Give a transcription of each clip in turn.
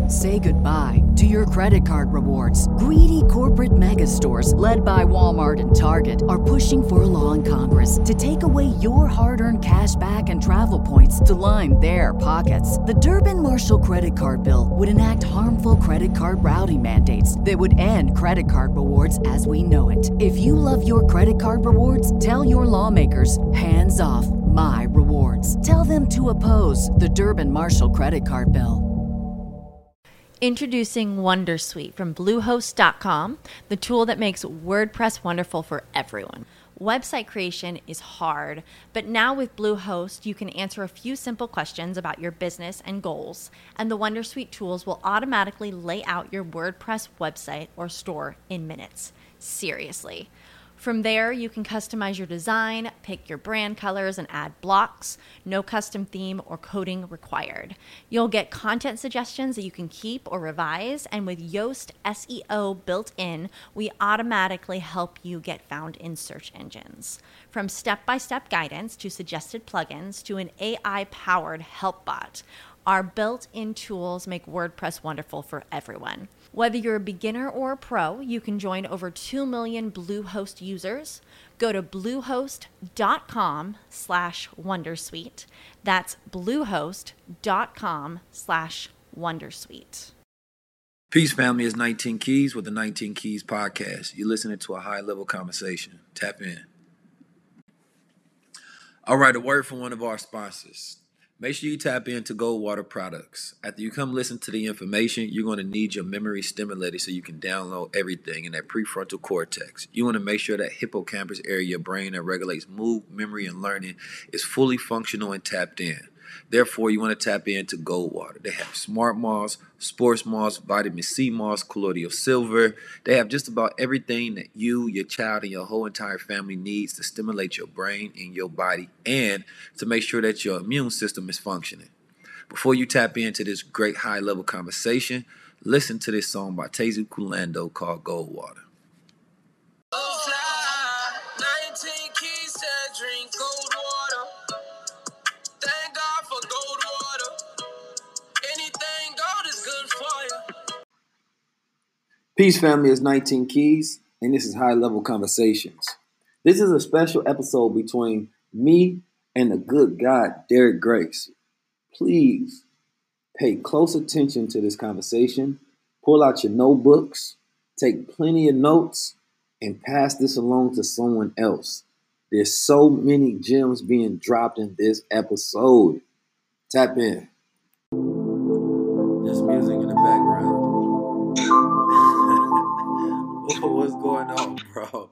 Say goodbye to your credit card rewards. Greedy corporate mega stores, led by Walmart and Target, are pushing for a law in Congress to take away your hard-earned cash back and travel points to line their pockets. The Durbin-Marshall credit card bill would enact harmful credit card routing mandates that would end credit card rewards as we know it. If you love your credit card rewards, tell your lawmakers, hands off my rewards. Tell them to oppose the Durbin-Marshall credit card bill. Introducing Wondersuite from Bluehost.com, the tool that makes WordPress wonderful for everyone. Website creation is hard, but now with Bluehost, you can answer a few simple questions about your business and goals, and the Wondersuite tools will automatically lay out your WordPress website or store in minutes. Seriously. From there, you can customize your design, pick your brand colors, and add blocks. No custom theme or coding required. You'll get content suggestions that you can keep or revise, and with Yoast SEO built in, we automatically help you get found in search engines. From step-by-step guidance to suggested plugins to an AI-powered help bot, our built-in tools make WordPress wonderful for everyone. Whether you're a beginner or a pro, you can join over 2 million Bluehost users. Go to bluehost.com/wondersuite. That's bluehost.com/wondersuite. Peace, family. It's 19 Keys with the 19 Keys podcast. You're listening to a high-level conversation. Tap in. All right, a word from one of our sponsors. Make sure you tap into Goldwater products. After you come listen to the information, you're going to need your memory stimulated so you can download everything in that prefrontal cortex. You want to make sure that hippocampus area of your brain that regulates mood, memory, and learning is fully functional and tapped in. Therefore, you want to tap into Goldwater. They have Smart Moss, Sports Moss, Vitamin C Moss, Colloidal Silver. They have just about everything that you, your child, and your whole entire family needs to stimulate your brain and your body and to make sure that your immune system is functioning. Before you tap into this great high-level conversation, listen to this song by Tezu Kulando called Goldwater. 19 keys to drink cold water. Thank God for gold water. Anything gold is good for you. Peace, family. It's 19 Keys, and this is High Level Conversations. This is a special episode between me and the good God, Derek Grace. Please pay close attention to this conversation. Pull out your notebooks, take plenty of notes, and pass this along to someone else. There's so many gems being dropped in this episode. Tap in. Just music in the background. What's going on, bro?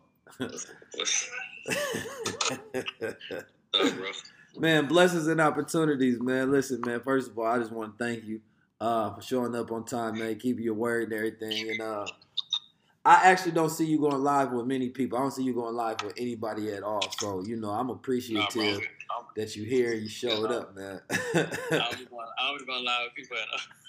Man, blessings and opportunities, man. Listen, man, first of all, I just want to thank you for showing up on time, man, keeping your word and everything. And I actually don't see you going live with many people. I don't see you going live with anybody at all. So, I'm appreciative that you're here and you showed up, man. I was going live with people.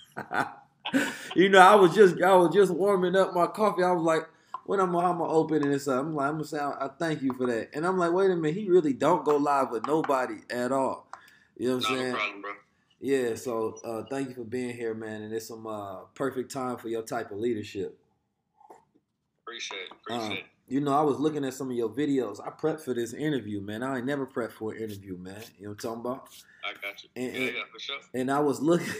I was just warming up my coffee. I was like, when I'm gonna open this up, I'm gonna say I thank you for that. And I'm like, wait a minute, he really don't go live with nobody at all. You know what I'm saying? No problem, bro. Yeah, so thank you for being here, man. And it's some perfect time for your type of leadership. Appreciate it. I was looking at some of your videos. I prepped for this interview, man. I ain't never prepped for an interview, man. You know what I'm talking about? I got you. Yeah, for sure. And I was looking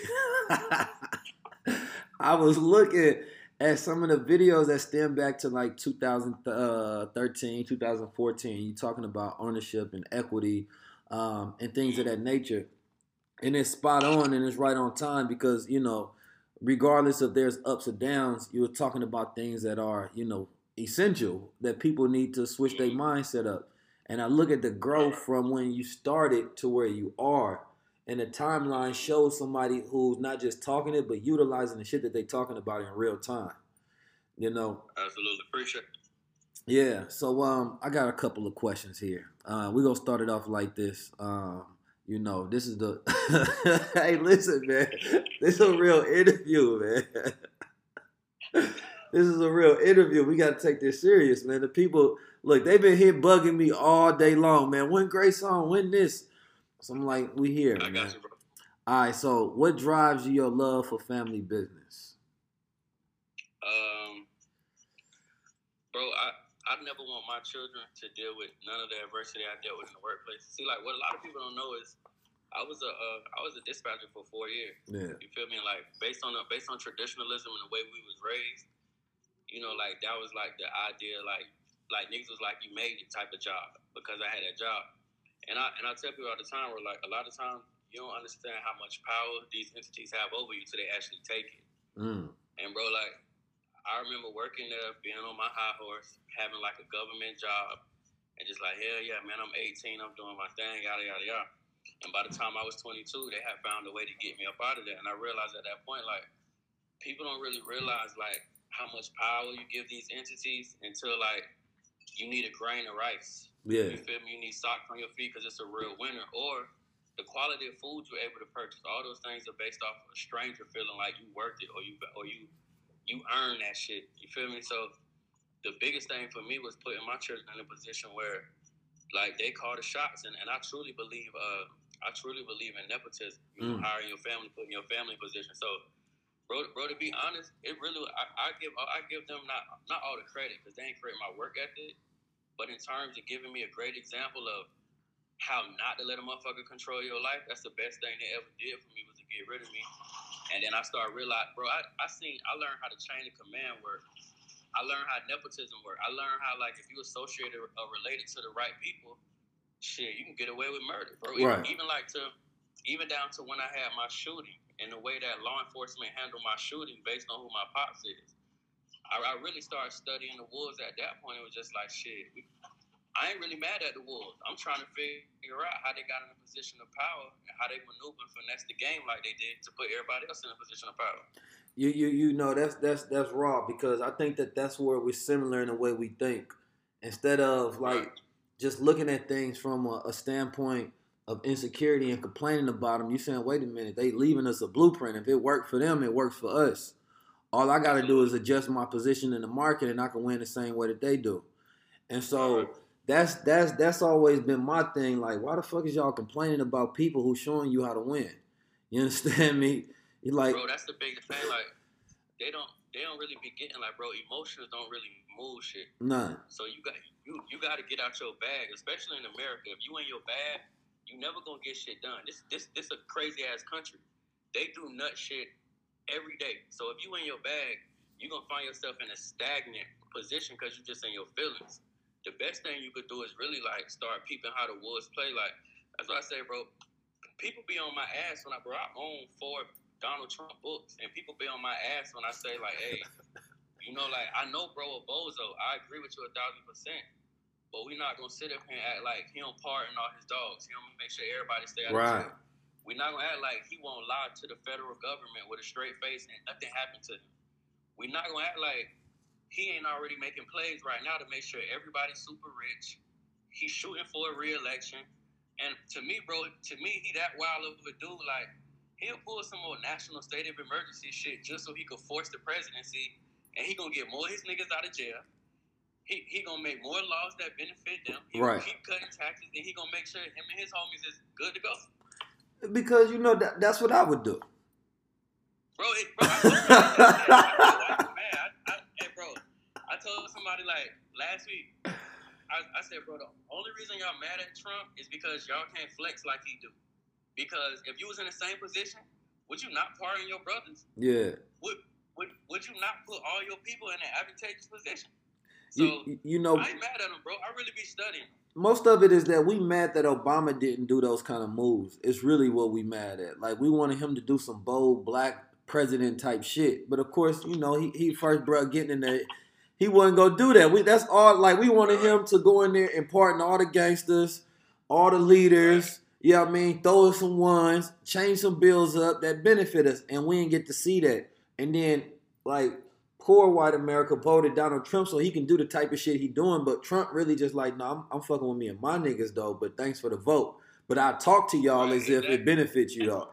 at some of the videos that stem back to like 2013, 2014. You talking about ownership and equity and things of that nature. And it's spot on and it's right on time because, regardless if there's ups or downs, you were talking about things that are, essential, that people need to switch their mindset up. And I look at the growth from when you started to where you are. And the timeline shows somebody who's not just talking it, but utilizing the shit that they're talking about in real time. Absolutely. Appreciate it. Yeah. So I got a couple of questions here. We're going to start it off like this. This is the... Hey, listen, man. This is a real interview, man. This is a real interview. We got to take this serious, man. The people... Look, they've been here bugging me all day long, man. When Grace on? When this? So I'm like, we here, I man. got you, bro. All right, so what drives your love for family business? Bro, I never want my children to deal with none of the adversity I dealt with in the workplace. See, like what a lot of people don't know is I was a dispatcher for 4 years. Yeah. You feel me? Like based on traditionalism and the way we was raised, you know, like that was like the idea, like niggas was like you made it type of job because I had that job. And I tell people all the time, where like a lot of times you don't understand how much power these entities have over you till they actually take it. And bro, like I remember working there, being on my high horse, having like a government job, and just like, hell yeah, man, I'm 18, I'm doing my thing, yada, yada, yada. And by the time I was 22, they had found a way to get me up out of there. And I realized at that point, like, people don't really realize, like, how much power you give these entities until, like, you need a grain of rice. Yeah. You feel me? You need socks on your feet because it's a real winter. Or the quality of food you're able to purchase. All those things are based off of a stranger feeling like you worked it or you earn that shit. You feel me? So the biggest thing for me was putting my children in a position where, like, they call the shots, and I truly believe in nepotism. You know, hiring your family, putting your family in position. So, bro, to be honest, it really I give them not all the credit because they ain't create my work ethic, but in terms of giving me a great example of how not to let a motherfucker control your life, that's the best thing they ever did for me was to get rid of me. And then I started realizing, bro, I learned how the chain of command work. I learned how nepotism work. I learned how, like, if you associated or related to the right people, shit, you can get away with murder, bro. Right. Even down to when I had my shooting and the way that law enforcement handled my shooting based on who my pops is. I really started studying the wolves at that point. It was just like, shit, I ain't really mad at the wolves. I'm trying to figure out how they got in a position of power and how they maneuver and finesse the game like they did to put everybody else in a position of power. You know that's raw because I think that's where we're similar in the way we think. Instead of like just looking at things from a standpoint of insecurity and complaining about them, you saying, wait a minute, they leaving us a blueprint. If it worked for them, it works for us. All I got to do is adjust my position in the market, and I can win the same way that they do. And so that's always been my thing. Like, why the fuck is y'all complaining about people who showing you how to win? You understand me? You like, bro, that's the biggest thing. Like, they don't really be getting, like, bro, emotions don't really move shit. None. So you got to get out your bag, especially in America. If you in your bag, you never gonna get shit done. This a crazy ass country. They do nut shit every day. So if you in your bag, you're gonna find yourself in a stagnant position because you're just in your feelings. The best thing you could do is really, like, start peeping how the wolves play. Like, that's what I say, bro. People be on my ass when I own 4 Donald Trump books, and people be on my ass when I say, like, hey, you know, like, I know bro a bozo. I agree with you 1,000%. But we're not going to sit up here and act like he don't pardon all his dogs. He don't make sure everybody stay out of jail. We're not going to act like he won't lie to the federal government with a straight face and nothing happened to him. We're not going to act like he ain't already making plays right now to make sure everybody's super rich. He's shooting for a re-election. And to me, bro, he that wild of a dude. Like, he'll pull some more national state of emergency shit just so he could force the presidency, and he going to get more of his niggas out of jail. He gonna make more laws that benefit them. He gonna keep cutting taxes, and he gonna make sure him and his homies is good to go. Because you know that's what I would do. Bro, I told somebody like last week. I said, bro, the only reason y'all mad at Trump is because y'all can't flex like he do. Because if you was in the same position, would you not pardon your brothers? Yeah. Would you not put all your people in an advantageous position? So, you know, I ain't mad at him, bro. I really be studying. Most of it is that we mad that Obama didn't do those kind of moves. It's really what we mad at. Like, we wanted him to do some bold black president type shit. But, of course, you know, he first brought getting in there. He wasn't going to do that. That's all. Like, we wanted him to go in there and pardon all the gangsters, all the leaders. You know what I mean? Throw us some ones, change some bills up that benefit us. And we didn't get to see that. And then, like, poor white America voted Donald Trump so he can do the type of shit he doing, but Trump really just like, no, I'm fucking with me and my niggas though, but thanks for the vote. But I talk to y'all as if it benefits you though.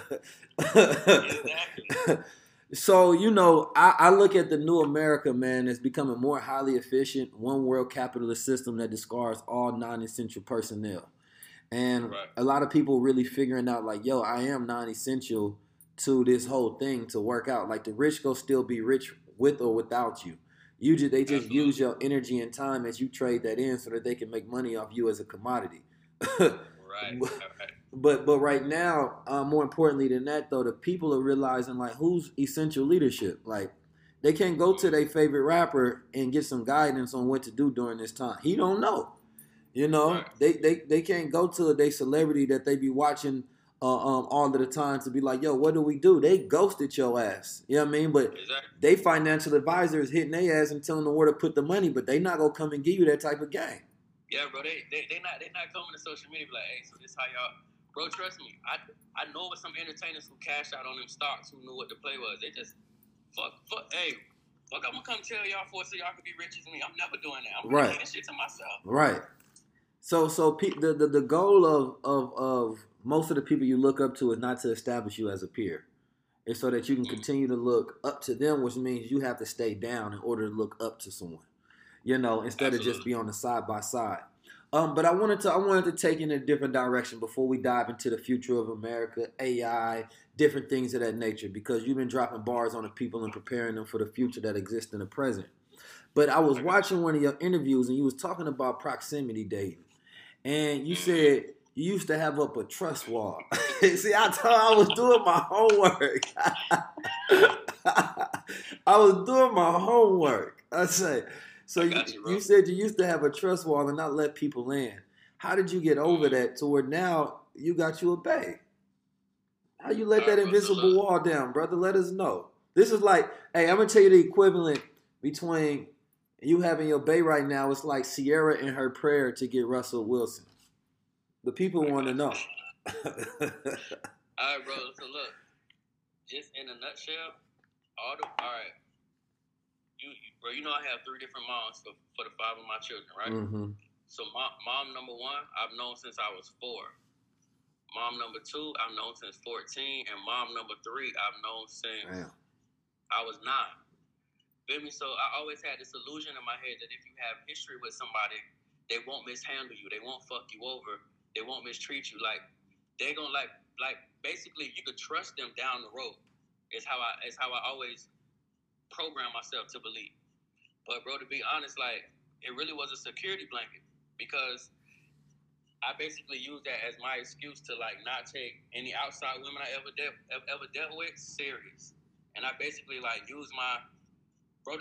So, you know, I look at the new America, man, as becoming more highly efficient, one world capitalist system that discards all non-essential personnel. And Right. a lot of people really figuring out like, yo, I am non-essential to this whole thing to work out. Like the rich go still be rich with or without you. They just Absolutely. use your energy and time as you trade that in so that they can make money off you as a commodity. Right. But right now, more importantly than that though, the people are realizing like who's essential leadership. Like they can't go to their favorite rapper and get some guidance on what to do during this time. He don't know. You know, Right. they can't go to their celebrity that they be watching all of the time to be like, yo, what do we do? They ghosted your ass. You know what I mean? But Exactly. they financial advisors hitting their ass and telling them where to put the money, but they not gonna come and give you that type of game. Yeah, bro. They not coming to social media be like, hey, so this how y'all, bro. Trust me, I know with some entertainers who cashed out on them stocks who knew what the play was. They just fuck. Hey, fuck. I'm gonna come tell y'all for so y'all can be rich as me. I'm never doing that. I'm gonna keep this shit to myself. Right. So the goal of most of the people you look up to is not to establish you as a peer. It's so that you can continue to look up to them, which means you have to stay down in order to look up to someone. You know, instead of just be on the side by side. But I wanted to take in a different direction before we dive into the future of America, AI, different things of that nature, because you've been dropping bars on the people and preparing them for the future that exists in the present. But I was watching one of your interviews and you was talking about proximity dating. And you said you used to have up a trust wall. See, I was doing my homework. I was doing my homework. I say, so you said you used to have a trust wall and not let people in. How did you get over that to where now you got you a bae? How you let that invisible wall down, brother? Let us know. This is like, hey, I'm going to tell you the equivalent between you having your bae right now. It's like Sierra and her prayer to get Russell Wilson. The people want to know. All right, bro. So look, just in a nutshell, all right. Bro, you know I have 3 different moms for the 5 of my children, right? Mm-hmm. So mom number 1, I've known since I was 4. Mom number 2, I've known since 14, and mom number 3, I've known since I was 9. Feel me? So I always had this illusion in my head that if you have history with somebody, they won't mishandle you, they won't fuck you over, they won't mistreat you. Like they're gonna like basically you could trust them down the road. Is how I always program myself to believe. But bro, to be honest, like it really was a security blanket because I basically used that as my excuse to like not take any outside women I ever dealt with serious, and I basically like used my bro.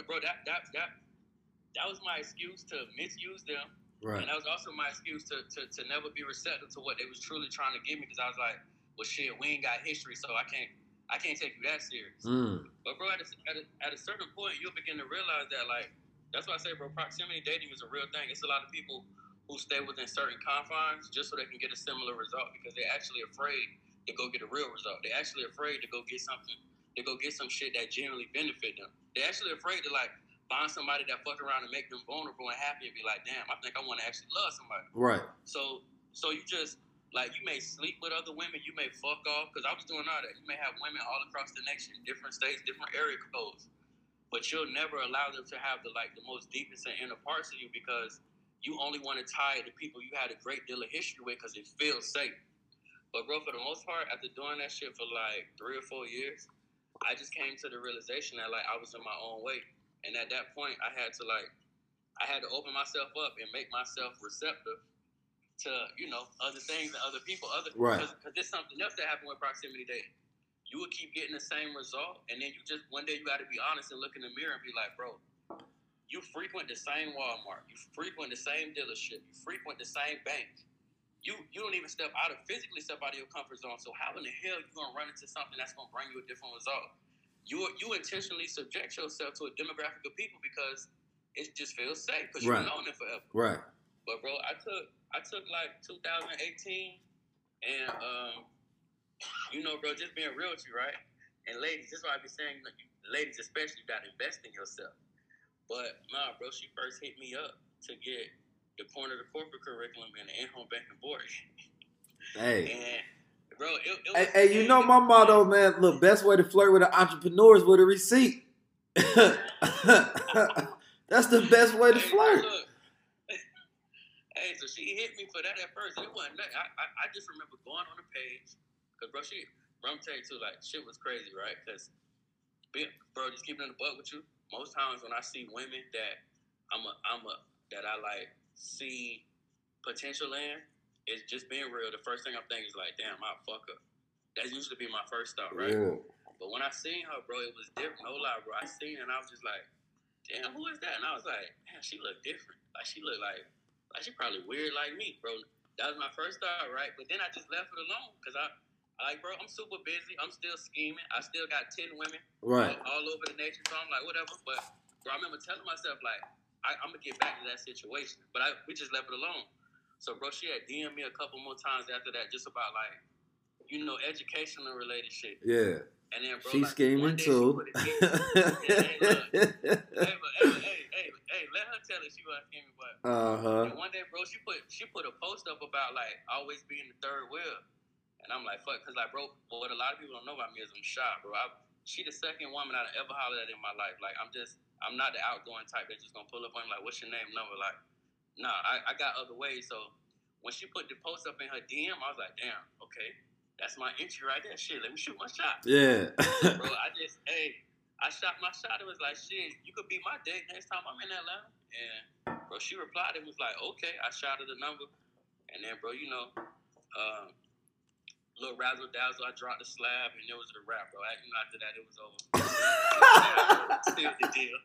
That was my excuse to misuse them, right? And that was also my excuse to never be receptive to what they was truly trying to give me because I was like, well, shit, we ain't got history, so I can't take you that serious. But bro, at a certain point, you'll begin to realize that, like, that's why I say, bro, proximity dating is a real thing. It's a lot of people who stay within certain confines just so they can get a similar result because they're actually afraid to go get a real result. They're actually afraid to go get something, to go get some shit that genuinely benefit them. They're actually afraid to, like, find somebody that fuck around and make them vulnerable and happy and be like, damn, I think I want to actually love somebody. Right. So you just, like, you may sleep with other women, you may fuck off, because I was doing all that. You may have women all across the nation, different states, different area codes, but you'll never allow them to have the most deepest and inner parts of you because you only want to tie it to people you had a great deal of history with because it feels safe. But bro, for the most part, after doing that shit for like 3 or 4 years, I just came to the realization that like I was in my own way. And at that point, I had to open myself up and make myself receptive to, you know, other things and other people. Right. Because there's something else that happened with proximity dating. You would keep getting the same result, and then you just, one day you got to be honest and look in the mirror and be like, bro, you frequent the same Walmart. You frequent the same dealership. You frequent the same bank. You don't even physically step out of your comfort zone. So how in the hell you going to run into something that's going to bring you a different result? You intentionally subject yourself to a demographic of people because it just feels safe because you've known them forever. Right. But bro, I took like 2018 and you know, bro, just being real with you, right? And ladies, this is why I be saying, ladies especially, you gotta invest in yourself. But nah, bro, she first hit me up to get the corner of the corporate curriculum and the in-home banking board. Hey. And bro, hey, you know my motto, man. Look, best way to flirt with an entrepreneur is with a receipt. That's the best way to flirt. Hey, so she hit me for that at first. It wasn't nothing. I just remember going on the page. Because, bro, I'm tell you, too, like, shit was crazy, right? Because, bro, just keeping it a buck with you, most times when I see women that that I, like, see potential in, it's just being real. The first thing I'm thinking is, like, damn, I'll fuck her. That used to be my first thought, right? Yeah. But when I seen her, bro, it was different. No lie, bro. I seen her, and I was just like, damn, who is that? And I was like, man, she looked different. Like, she looked like she probably weird like me, bro. That was my first thought, right? But then I just left it alone because I like, bro, I'm super busy. I'm still scheming. I still got 10 women all over the nation. So I'm like, whatever. But, bro, I remember telling myself, like, I'm going to get back to that situation. But we just left it alone. So, bro, she had DM'd me a couple more times after that just about, like, you know, educational related shit. Yeah. And then, bro, she's like, scheming too. Hey, let her tell it she was scheming, but and one day, bro, she put a post up about like always being the third wheel, and I'm like, fuck, cause like, bro, what a lot of people don't know about me is I'm shy, bro. She the second woman I've ever hollered at in my life. Like, I'm not the outgoing type that's just gonna pull up on me like, what's your name, number? Like, nah, I got other ways. So when she put the post up in her DM, I was like, damn, okay. That's my entry right there. Shit, let me shoot my shot. Yeah. Bro, I shot my shot. It was like, shit, you could be my date next time I'm in Atlanta. And, bro, she replied. It was like, okay. I shot her the number. And then, bro, you know, little razzle-dazzle, I dropped the slab, and it was a wrap, bro. You know, after that, it was over. Sealed the deal.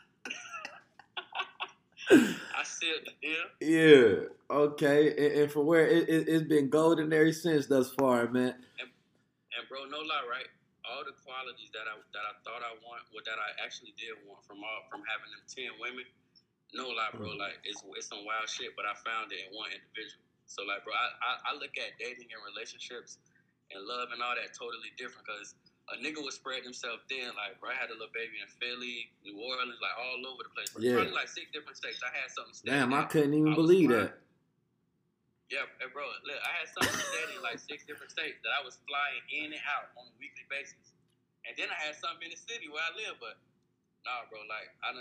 I sealed the deal. Yeah. Okay. And for where it's been golden ever since thus far, man. And bro, no lie, right? All the qualities that I thought I want, or that I actually did want from having them 10 women, no lie, bro. Like it's some wild shit, but I found it in one individual. So like, bro, I look at dating and relationships and love and all that totally different, because a nigga would spread himself thin. Like, bro, I had a little baby in Philly, New Orleans, like all over the place. Yeah. Probably like 6 different states. I had something steady. Damn, I couldn't even believe that. Yeah, and bro, look, I had something steady in like 6 different states that I was flying in and out on a weekly basis. And then I had something in the city where I live, but nah, bro, like I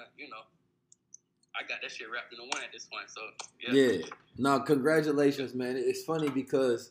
got that shit wrapped in one at this point. So yeah. No, congratulations, man. It's funny because,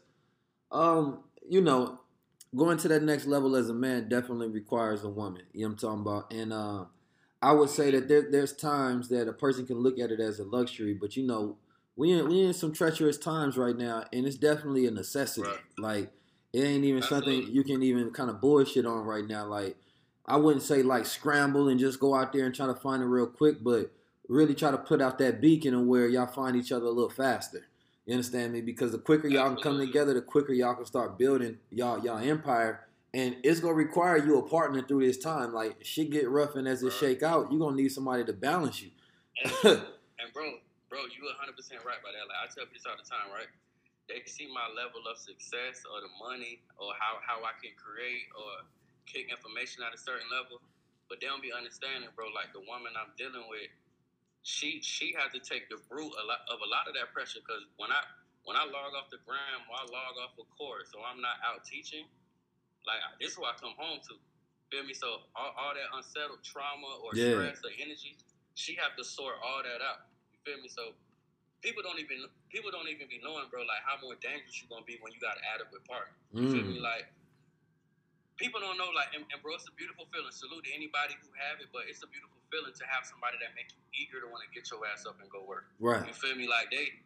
you know, going to that next level as a man definitely requires a woman. You know what I'm talking about? And I would say that there's times that a person can look at it as a luxury, but you know, we in some treacherous times right now, and it's definitely a necessity. Right. Like, it ain't even something you can even kind of bullshit on right now. Like, I wouldn't say like scramble and just go out there and try to find it real quick, but really try to put out that beacon of where y'all find each other a little faster. You understand me? Because the quicker y'all can come together, the quicker y'all can start building y'all empire. And it's going to require you a partner through this time. Like, shit get rough, and as it shake out, you're going to need somebody to balance you. And bro, you 100% right by that. Like, I tell people this all the time, right? They can see my level of success or the money or how I can create or kick information at a certain level. But they don't be understanding, bro, like the woman I'm dealing with, she has to take the brunt of a lot of that pressure, because when I log off the gram or I log off a course, so I'm not out teaching, like this is what I come home to. Feel me? So all that unsettled trauma or stress or energy, she have to sort all that out. You feel me? So people don't even be knowing, bro, like how more dangerous you're gonna be when you got an adequate partner. You feel me? Like, people don't know, like, and bro, it's a beautiful feeling. Salute to anybody who have it, but it's a beautiful feeling to have somebody that makes you eager to want to get your ass up and go work. Right. You feel me? Like they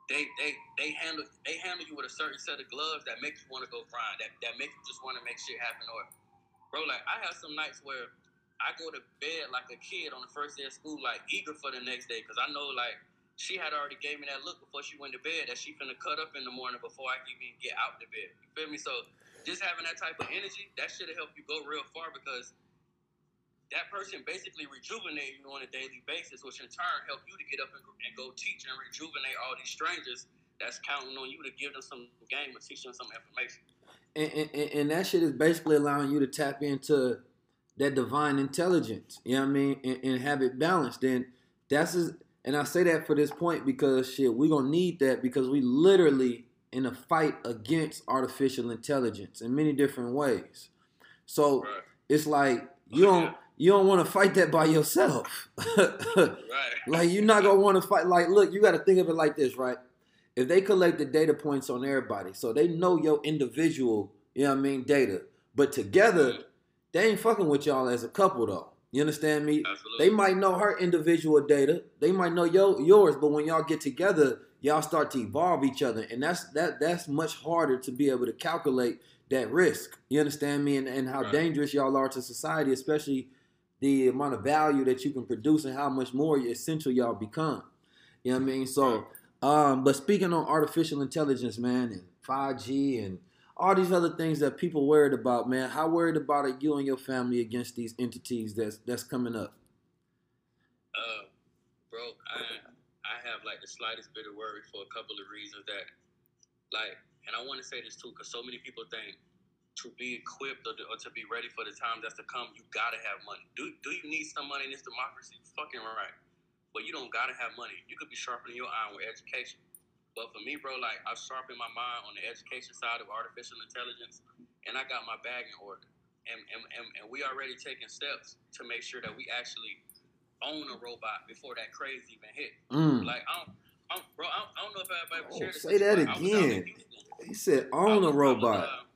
handle you with a certain set of gloves that make you want to go grind, that make you just want to make shit happen. Or, bro, like I have some nights where I go to bed like a kid on the first day of school, like eager for the next day, because I know like she had already gave me that look before she went to bed that she finna cut up in the morning before I can even get out the bed. You feel me? So just having that type of energy, that should help you go real far, because that person basically rejuvenate you on a daily basis, which in turn help you to get up and go teach and rejuvenate all these strangers that's counting on you to give them some game or teach them some information. And that shit is basically allowing you to tap into that divine intelligence, you know what I mean, and have it balanced. And and I say that for this point because shit, we're gonna need that, because we literally in a fight against artificial intelligence in many different ways. So it's like you you don't want to fight that by yourself. Right. Like, you're not going to want to fight. Like, look, you got to think of it like this, right? If they collect the data points on everybody, so they know your individual, you know what I mean, data. But together, they ain't fucking with y'all as a couple, though. You understand me? Absolutely. They might know her individual data. They might know yours. But when y'all get together, y'all start to evolve each other. And that's much harder to be able to calculate that risk. You understand me? And how dangerous y'all are to society, especially the amount of value that you can produce and how much more essential y'all become. You know what I mean? So, but speaking on artificial intelligence, man, and 5G and all these other things that people worried about, man, how worried about are you and your family against these entities that's coming up? Bro, I have like the slightest bit of worry for a couple of reasons that, like, and I want to say this too, because so many people think to be equipped or to be ready for the time that's to come, you gotta have money. Do you need some money in this democracy? Fucking right. But you don't gotta have money. You could be sharpening your iron with education. But for me, bro, like, I've sharpened my mind on the education side of artificial intelligence, and I got my bag in order. And we already taking steps to make sure that we actually own a robot before that craze even hit. Like, I don't know if I ever shared this. Say that again. He said own a robot.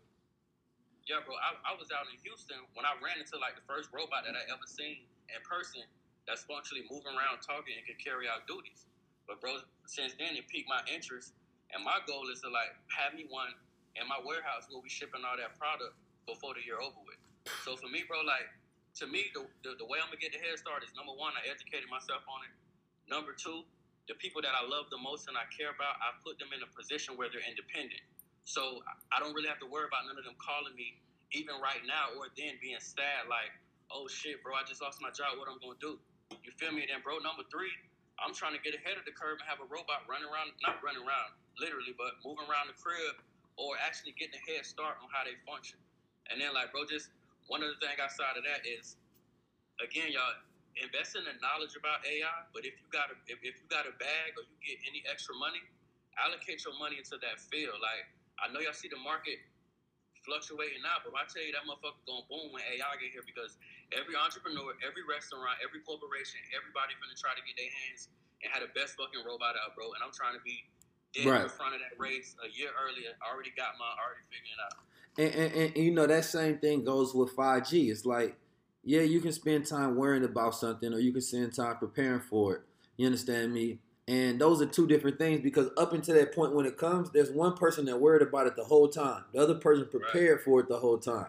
Yeah, bro, I was out in Houston when I ran into like the first robot that I ever seen in person that's functionally moving around, talking, and could carry out duties. But bro, since then it piqued my interest, and my goal is to like have me one in my warehouse where we shipping all that product before the year over with. So for me, bro, like, to me, the way I'm gonna get the head start is, number one, I educated myself on it. Number two, the people that I love the most and I care about, I put them in a position where they're independent. So I don't really have to worry about none of them calling me, even right now or then, being sad like, oh shit, bro, I just lost my job. What I'm gonna do? You feel me? And then, bro, number three, I'm trying to get ahead of the curve and have a robot running around, not running around literally, but moving around the crib, or actually getting a head start on how they function. And then, like, bro, just one other thing outside of that is, again, y'all, invest in the knowledge about AI. But if you got a bag or you get any extra money, allocate your money into that field. Like, I know y'all see the market fluctuating now, but I tell you, that motherfucker gonna boom when AI get here, because every entrepreneur, every restaurant, every corporation, everybody gonna try to get their hands and have the best fucking robot out, bro. And I'm trying to be dead in front of that race a year earlier. I already got mine, already figuring it out. And you know, that same thing goes with 5G. It's like, yeah, you can spend time worrying about something, or you can spend time preparing for it. You understand me? And those are two different things, because up until that point when it comes, there's one person that worried about it the whole time. The other person prepared for it the whole time.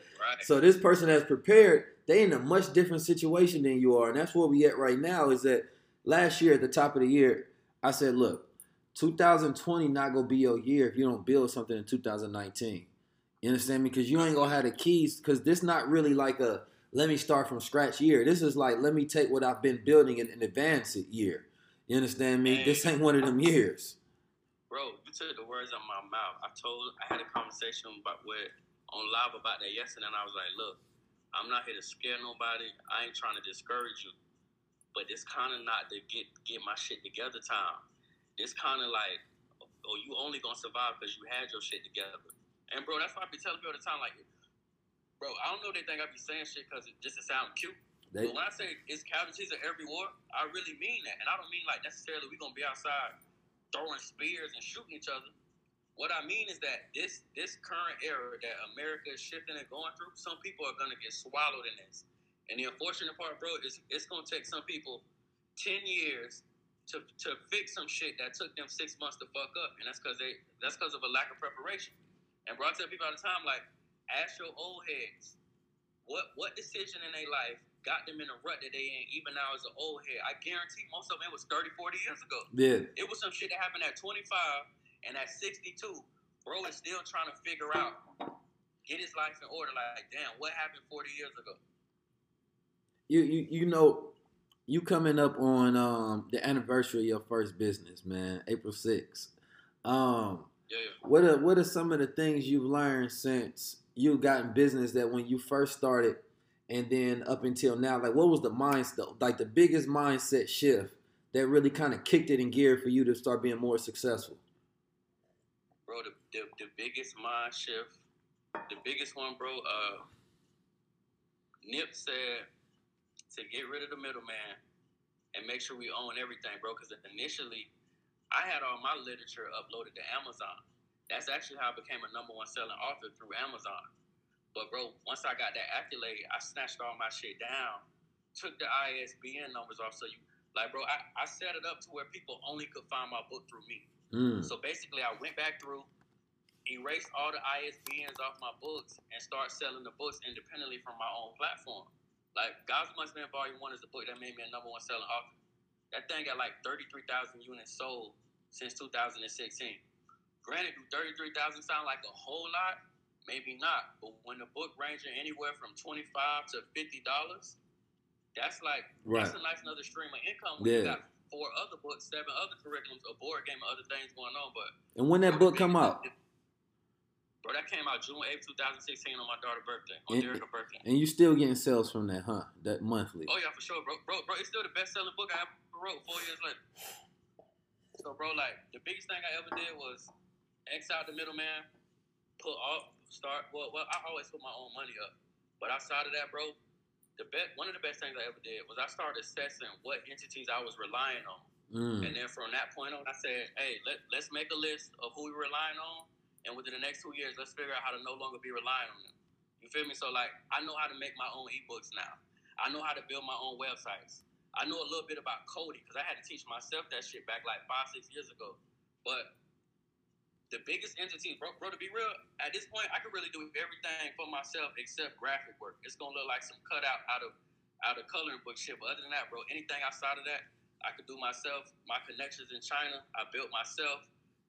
So this person that's prepared, they in a much different situation than you are. And that's where we at right now, is that last year at the top of the year, I said, look, 2020 not going to be your year if you don't build something in 2019. You understand me? Because you ain't going to have the keys, because this not really like a let me start from scratch year. This is like, let me take what I've been building and advance it year. You understand me? This ain't one of them years. Bro, you took the words out of my mouth. I had a conversation on live about that yesterday, and I was like, look, I'm not here to scare nobody. I ain't trying to discourage you. But this kind of not to get my shit together time. This kind of like, oh, you only gonna survive because you had your shit together. And bro, that's why I be telling people all the time, like, bro, I don't know if they think I be saying shit because it just to sound cute. But when I say it's casualties of every war, I really mean that. And I don't mean like necessarily we going to be outside throwing spears and shooting each other. What I mean is that this current era that America is shifting and going through, some people are going to get swallowed in this. And the unfortunate part, bro, is it's going to take some people 10 years to fix some shit that took them 6 months to fuck up. And that's because of a lack of preparation. And bro, I tell people all the time, like, ask your old heads, what decision in their life got them in a rut that they ain't even now as an old head. I guarantee most of them was 30, 40 years ago. Yeah. It was some shit that happened at 25 and at 62. Bro is still trying to figure out, get his life in order. Like, damn, what happened 40 years ago? You know, you coming up on the anniversary of your first business, man, April 6th. What are some of the things you've learned since you got in business that when you first started, and then up until now, like, what was the mindset, like the biggest mindset shift that really kind of kicked it in gear for you to start being more successful? Bro, the biggest mind shift, the biggest one, bro, Nip said, to get rid of the middleman and make sure we own everything, bro. Because initially, I had all my literature uploaded to Amazon. That's actually how I became a #1 selling author through Amazon. But, bro, once I got that accolade, I snatched all my shit down, took the ISBN numbers off. So, bro, I set it up to where people only could find my book through me. So, basically, I went back through, erased all the ISBNs off my books, and started selling the books independently from my own platform. Like, God's Must Man Volume 1 is the book that made me a #1 selling author. That thing got like 33,000 units sold since 2016. Granted, do 33,000 sound like a whole lot? Maybe not. But when the book ranging anywhere from $25 to $50, that's like, that's a nice another stream of income when you got 4 other books, 7 other curriculums, a board game, and other things going on. But and when that book come out? Bro, that came out June 8th, 2016 on my daughter's birthday, on Derrick's birthday. And you still getting sales from that, huh? That monthly. Oh, yeah, for sure, bro. Bro, it's still the best-selling book I ever wrote 4 years later. So, bro, like, the biggest thing I ever did was X out the middleman, I always put my own money up. But outside of that, bro, one of the best things I ever did was I started assessing what entities I was relying on. And then from that point on, I said, hey, let's make a list of who we're relying on. And within the next 2 years, let's figure out how to no longer be relying on them. You feel me? So, like, I know how to make my own ebooks now. I know how to build my own websites. I know a little bit about coding because I had to teach myself that shit back like 5-6 years ago. But the biggest entity, bro, to be real, at this point, I can really do everything for myself except graphic work. It's going to look like some cutout out of coloring book shit. But other than that, bro, anything outside of that, I could do myself. My connections in China, I built myself.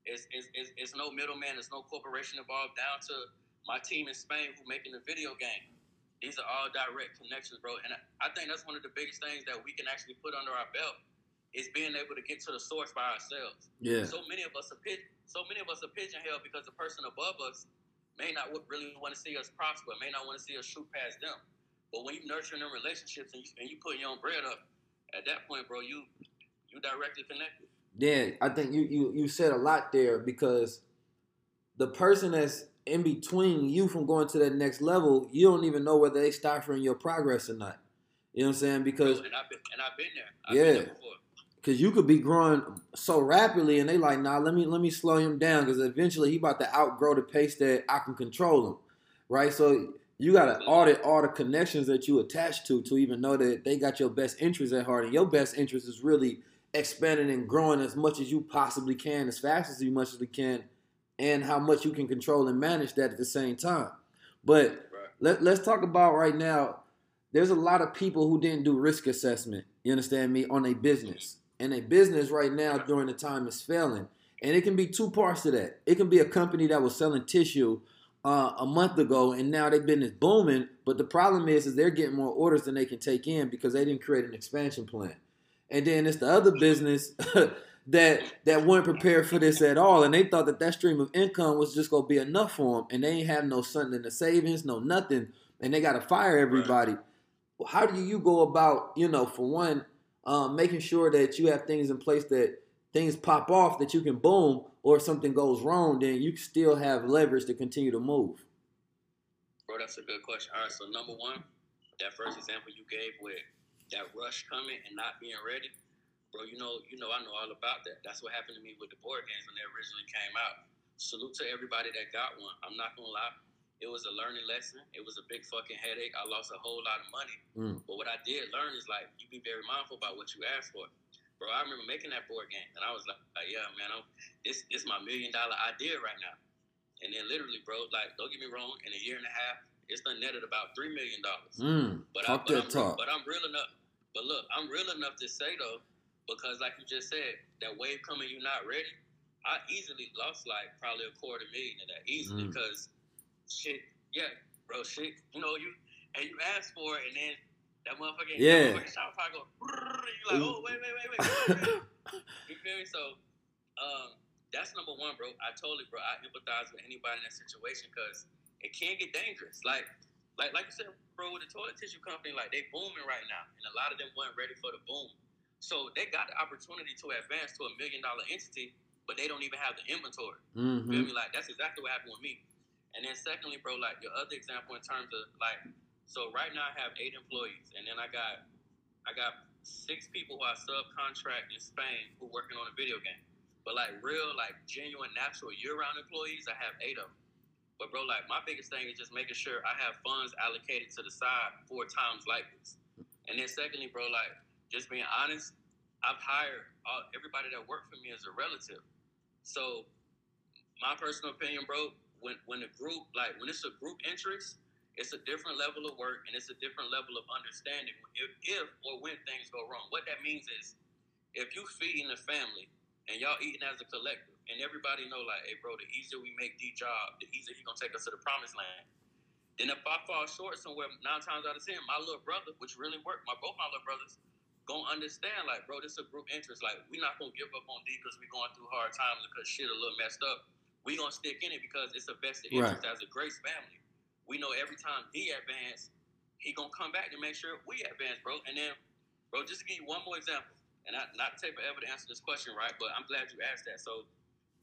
It's no middleman. There's no corporation involved, down to my team in Spain who making the video game. These are all direct connections, bro. And I think that's one of the biggest things that we can actually put under our belt is being able to get to the source by ourselves. Yeah. So many of us are pigeonholed because the person above us may not really want to see us prosper, may not want to see us shoot past them. But when you nurture them relationships and you put your own bread up, at that point, bro, you directly connected. Yeah, I think you said a lot there, because the person that's in between you from going to that next level, you don't even know whether they stifling your progress or not. You know what I'm saying? Because and I've been there. I've been there before. Because you could be growing so rapidly, and they like, nah, let me slow him down, because eventually he about to outgrow the pace that I can control him, right? So you got to audit all the connections that you attach to even know that they got your best interest at heart, and your best interest is really expanding and growing as much as you possibly can, as fast as you much as we can, and how much you can control and manage that at the same time. But let's talk about right now, there's a lot of people who didn't do risk assessment, you understand me, on a business. And a business right now during the time is failing. And it can be 2 parts to that. It can be a company that was selling tissue a month ago, and now their business booming, but the problem is they're getting more orders than they can take in because they didn't create an expansion plan. And then it's the other business that weren't prepared for this at all, and they thought that stream of income was just going to be enough for them, and they ain't have no something in the savings, no nothing, and they got to fire everybody. Well, how do you go about, for one, making sure that you have things in place that things pop off, that you can boom, or if something goes wrong, then you can still have leverage to continue to move? Bro, that's a good question. All right, so number one, that first example you gave with that rush coming and not being ready, bro, I know all about that. That's what happened to me with the board games when they originally came out. Salute to everybody that got one. I'm not going to lie. It was a learning lesson. It was a big fucking headache. I lost a whole lot of money. But what I did learn is, like, you be very mindful about what you ask for. Bro, I remember making that board game, and I was like, yeah, man, this is my $1 million idea right now. And then literally, bro, like, don't get me wrong, in a year and a half, it's done netted about $3 million. But I'm real enough. But look, I'm real enough to say, though, because like you just said, that wave coming, you not ready, I easily lost, like, probably $250,000 of that, easily, because shit, you ask for it, and then that motherfucking shop go, you like, oh, wait. You feel me? So, that's number one, bro. I empathize with anybody in that situation, because it can get dangerous. Like you said, bro, with the toilet tissue company, like, they booming right now, and a lot of them weren't ready for the boom. So they got the opportunity to advance to $1 million entity, but they don't even have the inventory. You feel me? Like, that's exactly what happened with me. And then secondly, bro, like, your other example in terms of, like, so right now I have 8 employees, and then I got I got 6 people who I subcontract in Spain who working on a video game. But like real, like genuine, natural year-round employees, I have 8 of them. But bro, like my biggest thing is just making sure I have funds allocated to the side for times like this. And then secondly, bro, like just being honest, I've hired everybody that worked for me as a relative. So my personal opinion, bro, when the group, like when it's a group interest, it's a different level of work and it's a different level of understanding if or when things go wrong. What that means is if you feeding the family and y'all eating as a collective and everybody know like, hey bro, the easier we make the job, the easier he gonna take us to the promised land. Then if I fall short somewhere 9 times out of 10, my little brother, which really worked, both my little brothers, gonna understand like, bro, this is a group interest. Like we not gonna give up on D because we going through hard times because shit a little messed up. We gonna stick in it because it's a vested interest as a Grace family. We know every time D advance, he gonna come back to make sure we advance, bro. And then, bro, just to give you one more example, and not to take forever to answer this question, right? But I'm glad you asked that. So,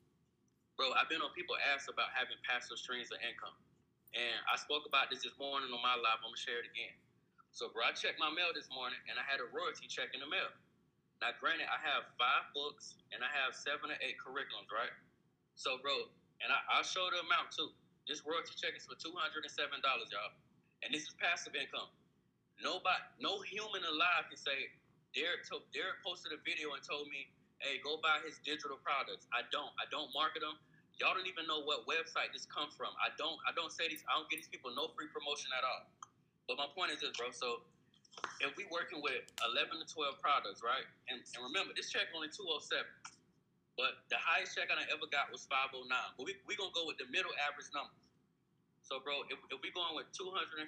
bro, I've been on people ask about having passive streams of income, and I spoke about this morning on my live. I'm gonna share it again. So, bro, I checked my mail this morning, and I had a royalty check in the mail. Now, granted, I have 5 books, and I have 7 or 8 curriculums, right? So, bro, and I'll show the amount too. This royalty check is for $207, y'all. And this is passive income. No human alive can say, Derek posted a video and told me, hey, go buy his digital products. I don't market them. Y'all don't even know what website this comes from. I don't say these, I don't get these people no free promotion at all. But my point is this, bro. So if we working with 11 to 12 products, right? And remember, this check only $207. But the highest check I ever got was $509. But we gonna go with the middle average number. So, bro, if we going with $250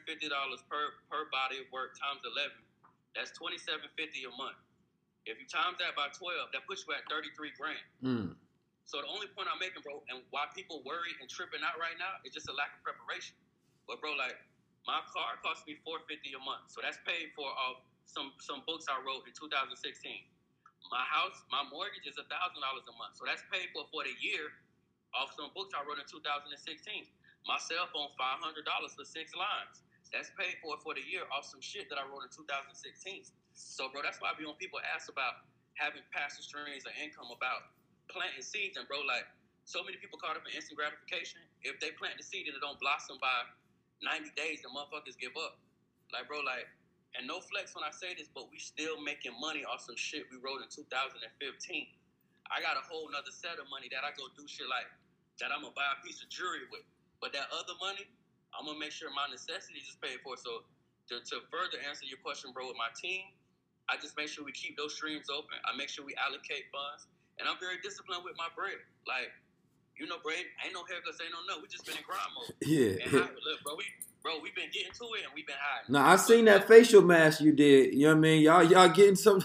per body of work times 11, that's $2,750 a month. If you times that by 12, that puts you at 33 grand. So the only point I'm making, bro, and why people worry and tripping out right now is just a lack of preparation. But, bro, like my car cost me $450 a month, so that's paid for off some books I wrote in 2016. My house, my mortgage is $1,000 a month. So that's paid for the year off some books I wrote in 2016. My cell phone, $500 for 6 lines. That's paid for the year off some shit that I wrote in 2016. So, bro, that's why I be on people ask about having passive streams of income, about planting seeds. And, bro, like, so many people caught up in instant gratification. If they plant the seed and it don't blossom by 90 days, the motherfuckers give up. Like, bro, like, and no flex when I say this, but we still making money off some shit we wrote in 2015. I got a whole nother set of money that I go do shit like that I'm going to buy a piece of jewelry with. But that other money, I'm going to make sure my necessities is paid for. So to further answer your question, bro, with my team, I just make sure we keep those streams open. I make sure we allocate funds. And I'm very disciplined with my bread. Like, you know, bread, ain't no haircuts, ain't no we just been in grind mode. Yeah. And look, we've been getting to it and we've been hiding. Now, I seen that facial mask you did. You know what I mean? Y'all getting some.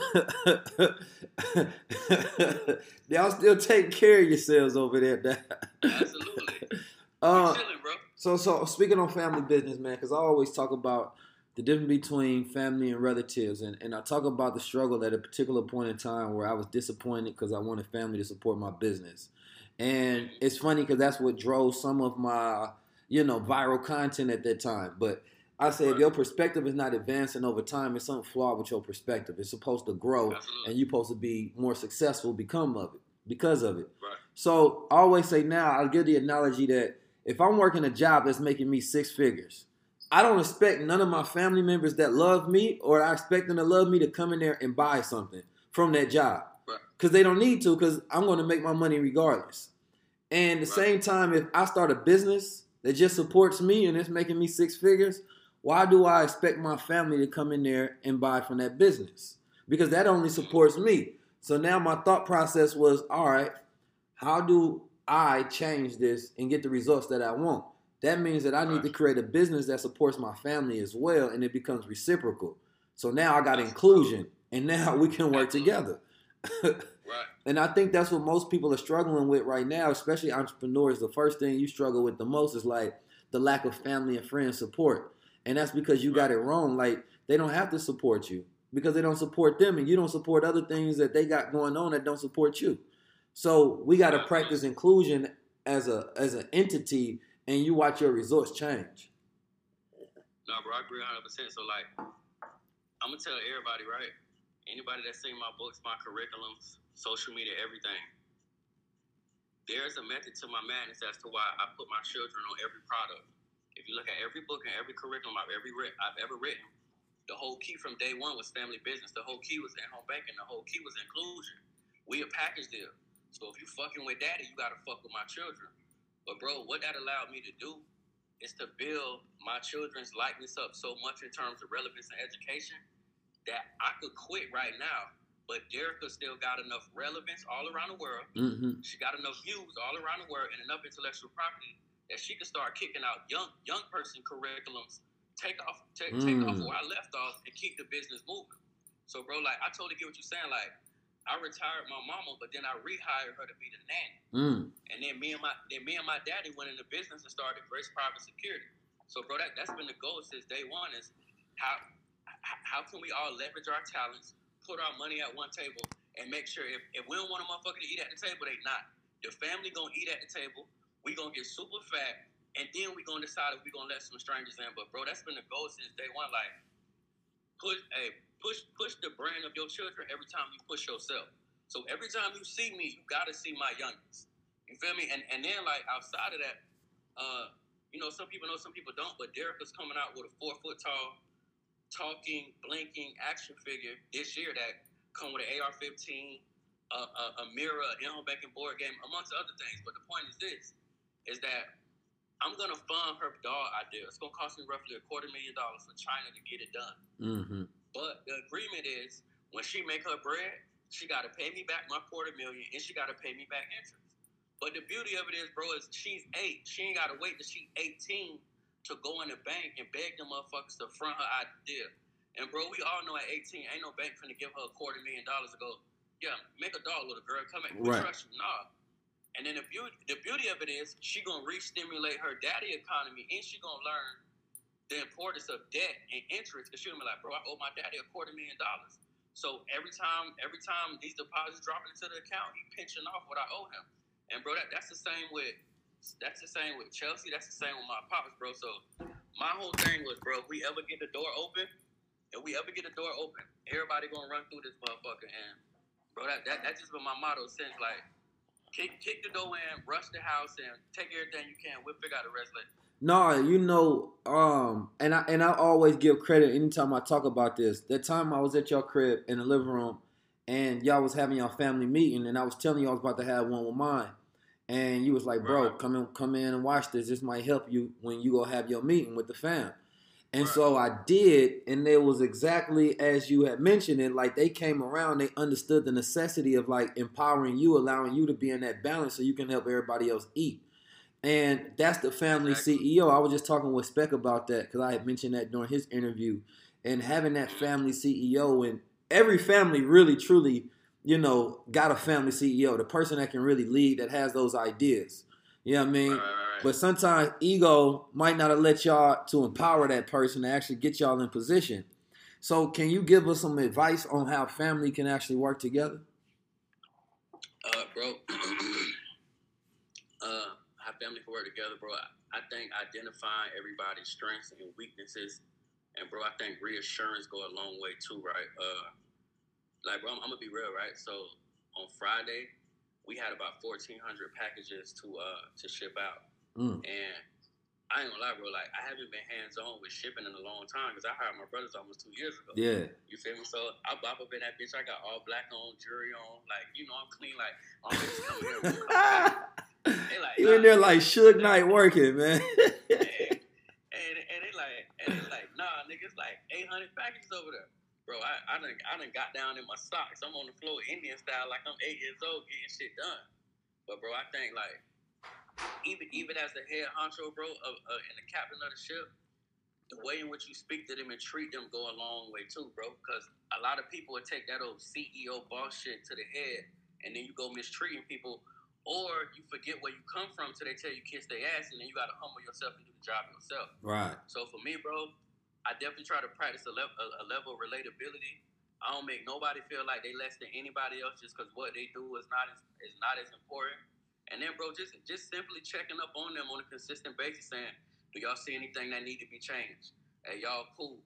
Y'all still taking care of yourselves over there. Absolutely. Chilling, bro. So speaking on family business, man, because I always talk about the difference between family and relatives. And I talk about the struggle at a particular point in time where I was disappointed because I wanted family to support my business. And it's funny because that's what drove some of my, viral content at that time. But I say if your perspective is not advancing over time, it's something flawed with your perspective. It's supposed to grow, and you're supposed to be more successful because of it. Right. So I always say now, I'll give the analogy that if I'm working a job that's making me 6 figures, I don't expect none of my family members that love me or I expect them to love me to come in there and buy something from that job. Because they don't need to, because I'm going to make my money regardless. And at the same time, if I start a business that just supports me and it's making me 6 figures, why do I expect my family to come in there and buy from that business? Because that only supports me. So now my thought process was, all right, how do I change this and get the results that I want? That means that I need to create a business that supports my family as well, and it becomes reciprocal. So now I got inclusion, and now we can work together. And I think that's what most people are struggling with right now, especially entrepreneurs. The first thing you struggle with the most is like the lack of family and friend support. And that's because you got it wrong. Like, they don't have to support you because they don't support them, and you don't support other things that they got going on that don't support you. So we got to practice inclusion as an entity, and you watch your results change. No, bro, I agree 100%. So, like, I'm gonna tell everybody, right? Anybody that's seen my books, my curriculums, social media, everything. There's a method to my madness as to why I put my children on every product. If you look at every book and every curriculum I've ever written, the whole key from day one was family business. The whole key was in home banking. The whole key was inclusion. We a package deal. So if you fucking with daddy, you gotta fuck with my children. But bro, what that allowed me to do is to build my children's likeness up so much in terms of relevance and education that I could quit right now. But Derica still got enough relevance all around the world. Mm-hmm. She got enough views all around the world and enough intellectual property that she could start kicking out young person curriculums, take off where I left off, and keep the business moving. So, bro, like, I totally get what you're saying. Like, I retired my mama, but then I rehired her to be the nanny. And then me and my daddy went into business and started Grace Private Security. So, bro, that's been the goal since day one is how can we all leverage our talents, put our money at one table, and make sure if we don't want a motherfucker to eat at the table, they not. The family gonna eat at the table. We gonna get super fat, and then we gonna decide if we gonna let some strangers in. But, bro, that's been the goal since day one. Like, push the brand of your children every time you push yourself. So every time you see me, you gotta see my youngest. You feel me? And then, like, outside of that, you know, some people know, some people don't, but Derica's coming out with a 4 foot tall, talking, blinking action figure this year that come with an AR-15, a mirror, an in-home banking board game, amongst other things. But the point is this, is that I'm gonna fund her doll idea. It's gonna cost me roughly $250,000 for China to get it done. Mm-hmm. But the agreement is, when she make her bread, she got to pay me back my $250,000, and she got to pay me back interest. But the beauty of it is, bro, is she's 8. She ain't got to wait till she's 18 to go in the bank and beg them motherfuckers to front her idea. And, bro, we all know at 18, ain't no bank finna give her $250,000 to go, yeah, make a doll, little girl, come in, we trust you. Nah. And then the beauty of it is, she gonna re-stimulate her daddy economy, and she gonna learn the importance of debt and interest, because she'll be like, bro, I owe my daddy $250,000. So every time these deposits dropping into the account, he pinching off what I owe him. And bro, that's the same with Chelsea. That's the same with my pops, bro. So my whole thing was, bro, if we ever get the door open, everybody gonna run through this motherfucker. And bro, that just been my motto since, like, kick the door in, rush the house, and take everything you can. We'll figure out the rest later. No, you know, and I always give credit anytime I talk about this. That time I was at your crib in the living room, and y'all was having your family meeting, and I was telling you I was about to have one with mine, and you was like, bro, come in and watch this. This might help you when you go have your meeting with the fam. And so I did, and it was exactly as you had mentioned it. Like, they came around, they understood the necessity of, like, empowering you, allowing you to be in that balance so you can help everybody else eat. And that's the family CEO. I was just talking with Speck about that because I had mentioned that during his interview. And having that family CEO, and every family really, truly, you know, got a family CEO, the person that can really lead, that has those ideas. You know what I mean? Right. But sometimes ego might not have let y'all to empower that person to actually get y'all in position. So can you give us some advice on how family can actually work together? Bro, how family can work together, bro. I think identifying everybody's strengths and weaknesses, and bro, I think reassurance go a long way too, right? Like, bro, I'm gonna be real, right? So on Friday, we had about 1,400 packages to ship out, and I ain't gonna lie, bro. Like, I haven't been hands-on with shipping in a long time because I hired my brothers almost 2 years ago. Yeah. You feel me? So I bop up in that bitch. I got all black on, jewelry on. Like, you know, I'm clean. Like, I'm just coming here. They like, you in there like Suge Knight working, man. and they like, nah, nigga, it's like 800 packages over there. Bro, I done got down in my socks. I'm on the floor Indian style like I'm 8 years old getting shit done. But, bro, I think, like, even as the head honcho, bro, and the captain of the ship, the way in which you speak to them and treat them go a long way too, bro. Because a lot of people would take that old CEO boss shit to the head, and then you go mistreating people, or you forget where you come from till they tell you kiss their ass, and then you got to humble yourself and do the job yourself. Right. So for me, bro, I definitely try to practice a level of relatability. I don't make nobody feel like they less than anybody else just because what they do is not as important. And then, bro, just simply checking up on them on a consistent basis, saying, do y'all see anything that need to be changed? Hey, y'all cool.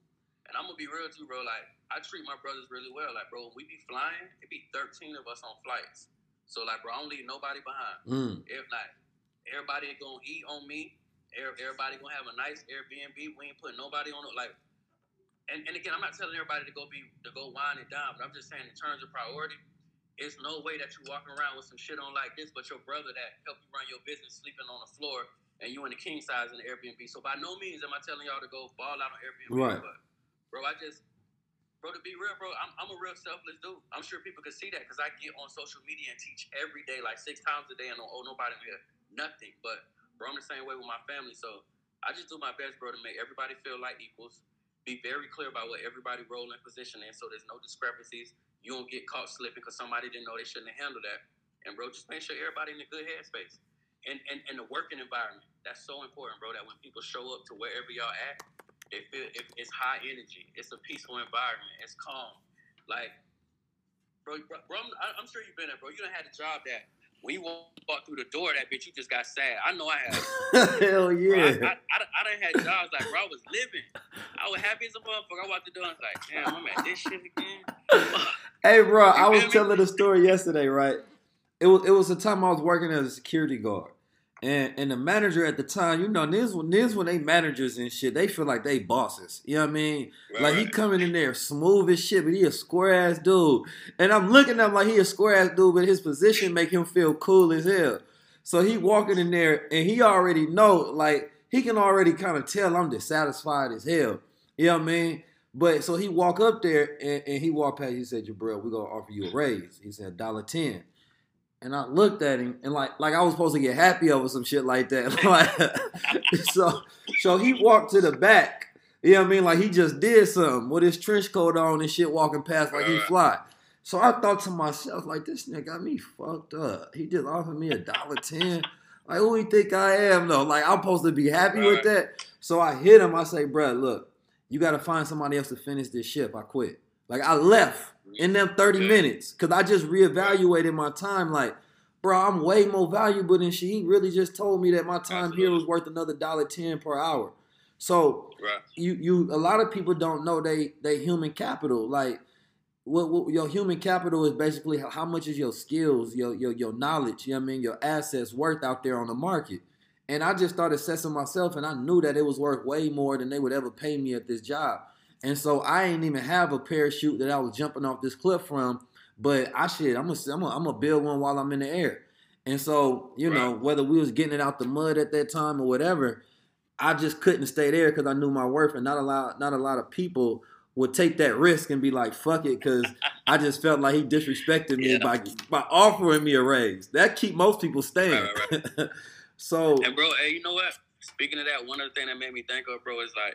And I'm gonna be real too, bro. Like, I treat my brothers really well. Like, bro, when we be flying, it be 13 of us on flights. So, like, bro, I don't leave nobody behind. If like everybody gonna eat on me, everybody gonna have a nice Airbnb. We ain't putting nobody on it. Like, and again, I'm not telling everybody to go wine and dine, but I'm just saying in terms of priority, it's no way that you walking around with some shit on like this, but your brother that helped you run your business sleeping on the floor and you in the king size in the Airbnb. So by no means am I telling y'all to go ball out on Airbnb, Right. but bro, bro, to be real, bro, I'm a real selfless dude. I'm sure people could see that because I get on social media and teach every day, like 6 times a day, and don't owe nobody here nothing. But, bro, I'm the same way with my family. So I just do my best, bro, to make everybody feel like equals. Be very clear about what everybody role and position in so there's no discrepancies. You don't get caught slipping because somebody didn't know they shouldn't have handled that. And, bro, just make sure everybody in a good headspace. And the working environment, that's so important, bro, that when people show up to wherever y'all at, they feel it's high energy. It's a peaceful environment. It's calm. Like, bro, I'm sure you've been there, bro. You done had a job that when you walk through the door, that bitch, you just got sad. I know I have. Hell yeah. Bro, I done had jobs like, bro, I was living. I was happy as a motherfucker. I walked the door and was like, damn, I'm at this shit again. Hey, bro, I was telling a story yesterday, right? It was a time I was working as a security guard. And the manager at the time, you know, this when they managers and shit, they feel like they bosses. You know what I mean? Right, like, he coming in there smooth as shit, but he a square-ass dude. And I'm looking at him like he a square-ass dude, but his position make him feel cool as hell. So he walking in there, and he already know, like, he can already kind of tell I'm dissatisfied as hell. You know what I mean? But so he walk up there, and he walked past, he said, Jabril, we're going to offer you a raise. He said, $1.10. And I looked at him and like I was supposed to get happy over some shit like that. Like, so he walked to the back. You know what I mean? Like he just did something with his trench coat on and shit walking past like he fly. So I thought to myself, like, this nigga got me fucked up. He just offered me $1.10. Like, who he think I am though? Like, I'm supposed to be happy with that. So I hit him. I say, bruh, look, you got to find somebody else to finish this shift. I quit. Like, I left in them 30 minutes because I just reevaluated my time. Like, bro, I'm way more valuable than she. He really just told me that my time here was worth another $1.10 per hour. So you a lot of people don't know they human capital. Like, what your human capital is basically how much is your skills, your knowledge, you know what I mean, your assets worth out there on the market. And I just started assessing myself, and I knew that it was worth way more than they would ever pay me at this job. And so I ain't even have a parachute that I was jumping off this cliff from, but I'm gonna build one while I'm in the air. And so, you know, whether we was getting it out the mud at that time or whatever, I just couldn't stay there because I knew my worth, and not a lot of people would take that risk and be like, fuck it, because I just felt like he disrespected me by offering me a raise. That keep most people staying. Right. So, and bro, hey, you know what? Speaking of that, one other thing that made me think of, bro, is like,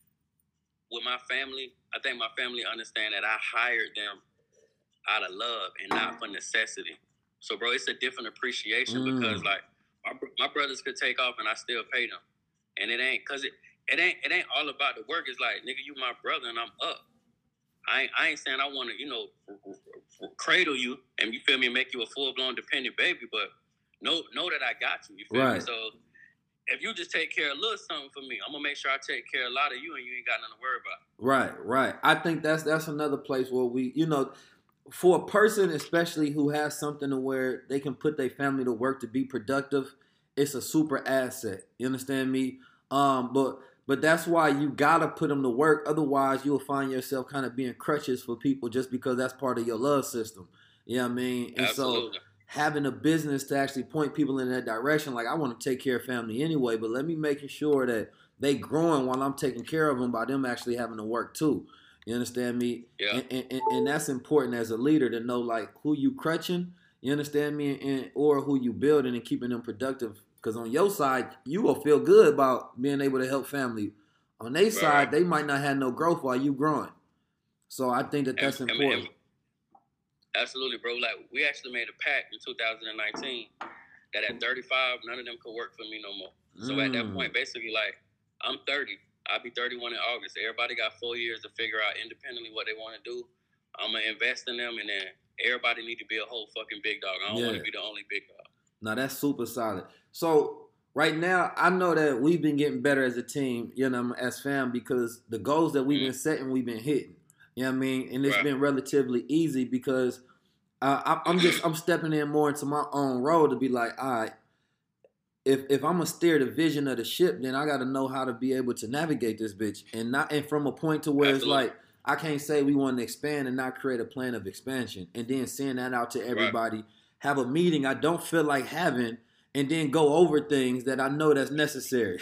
with my family, I think my family understand that I hired them out of love and not for necessity. So, bro, it's a different appreciation because, like, my brothers could take off and I still pay them. And it ain't, because it ain't all about the work. It's like, nigga, you my brother and I'm up. I ain't saying I want to, you know, cradle you and, you feel me, make you a full-blown dependent baby, but know that I got you. You feel me? So, if you just take care of a little something for me, I'm going to make sure I take care of a lot of you and you ain't got nothing to worry about. Right. I think that's another place where we, you know, for a person especially who has something to where they can put their family to work to be productive, it's a super asset. You understand me? But that's why you got to put them to work. Otherwise, you'll find yourself kind of being crutches for people just because that's part of your love system. You know what I mean? And Absolutely. So having a business to actually point people in that direction, like I want to take care of family anyway, but let me making sure that they growing while I'm taking care of them by them actually having to work too. You understand me? Yeah. And that's important as a leader to know like who you crutching, you understand me, or who you building and keeping them productive. Because on your side, you will feel good about being able to help family. On their side, they might not have no growth while you growing. So I think that's important. Absolutely, bro. Like, we actually made a pact in 2019 that at 35, none of them could work for me no more. So at that point, basically, like, I'm 30. I'll be 31 in August. Everybody got 4 years to figure out independently what they want to do. I'm going to invest in them, and then everybody need to be a whole fucking big dog. I don't want to be the only big dog. No, that's super solid. So right now, I know that we've been getting better as a team, as fam, because the goals that we've been setting, we've been hitting. You know what I mean? And it's been relatively easy because I'm stepping in more into my own role to be like, all right, if I'm gonna steer the vision of the ship, then I got to know how to be able to navigate this bitch, and from a point to where Absolutely. It's like I can't say we want to expand and not create a plan of expansion, and then send that out to everybody. Have a meeting I don't feel like having, and then go over things that I know that's necessary.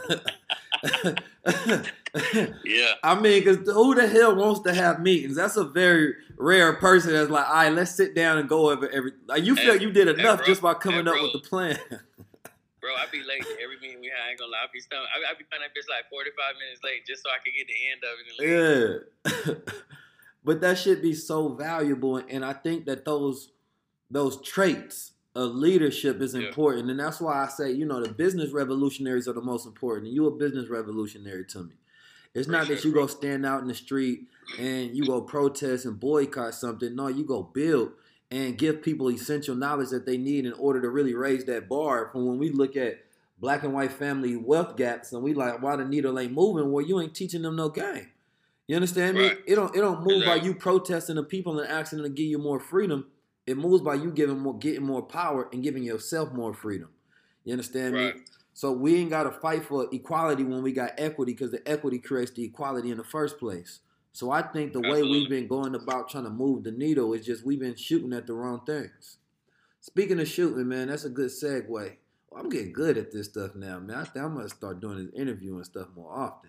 Yeah. I mean, because who the hell wants to have meetings? That's a very rare person that's like, all right, let's sit down and go over everything. Like, you feel you did enough just by coming up with the plan. Bro, I be late to every meeting we have. I ain't gonna lie. I be playing that bitch like 45 minutes late just so I can get the end of it and leave. Yeah. But that shit be so valuable. And I think that those traits of leadership is important. And that's why I say, the business revolutionaries are the most important. And you a business revolutionary to me. It's not that you go stand out in the street and you go protest and boycott something. No, you go build and give people essential knowledge that they need in order to really raise that bar. From when we look at black and white family wealth gaps and we like, why the needle ain't moving? Well, you ain't teaching them no game. You understand me? It don't move by you protesting the people and asking them to give you more freedom. It moves by you getting more power and giving yourself more freedom. You understand me? So we ain't got to fight for equality when we got equity, because the equity creates the equality in the first place. So I think the way we've been going about trying to move the needle is just we've been shooting at the wrong things. Speaking of shooting, man, that's a good segue. Well, I'm getting good at this stuff now, man. I think I'm going to start doing this interview and stuff more often.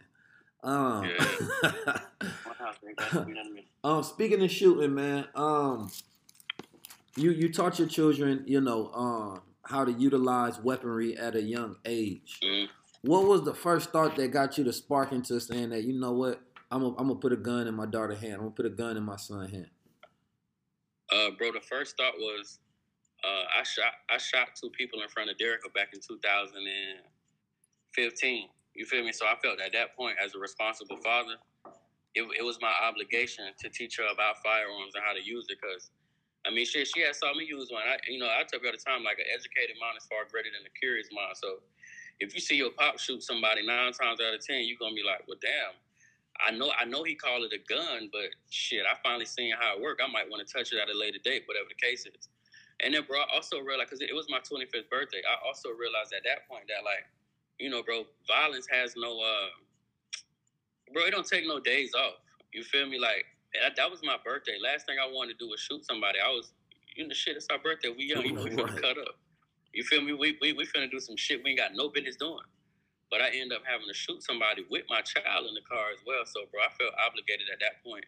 Speaking of shooting, man, you taught your children, how to utilize weaponry at a young age. Mm-hmm. What was the first thought that got you to spark into saying that, you know what, I'm gonna put a gun in my daughter's hand, I'm gonna put a gun in my son's hand? Bro, the first thought was I shot 2 people in front of Derica back in 2015. You feel me? So I felt at that point, as a responsible father, it was my obligation to teach her about firearms and how to use it, because I mean, shit, she had saw me use one. I tell her at the time, like, an educated mind is far greater than a curious mind. So if you see your pop shoot somebody 9 times out of 10, you're going to be like, well, damn, I know he called it a gun, but shit, I finally seen how it worked. I might want to touch it at a later date, whatever the case is. And then, bro, I also realized, because it was my 25th birthday, I also realized at that point that, like, bro, violence has no, bro, it don't take no days off. You feel me? Like, that was my birthday. Last thing I wanted to do was shoot somebody. I was, shit, it's our birthday. We young. We finna cut up. You feel me? We finna do some shit we ain't got no business doing. But I end up having to shoot somebody with my child in the car as well. So, bro, I felt obligated at that point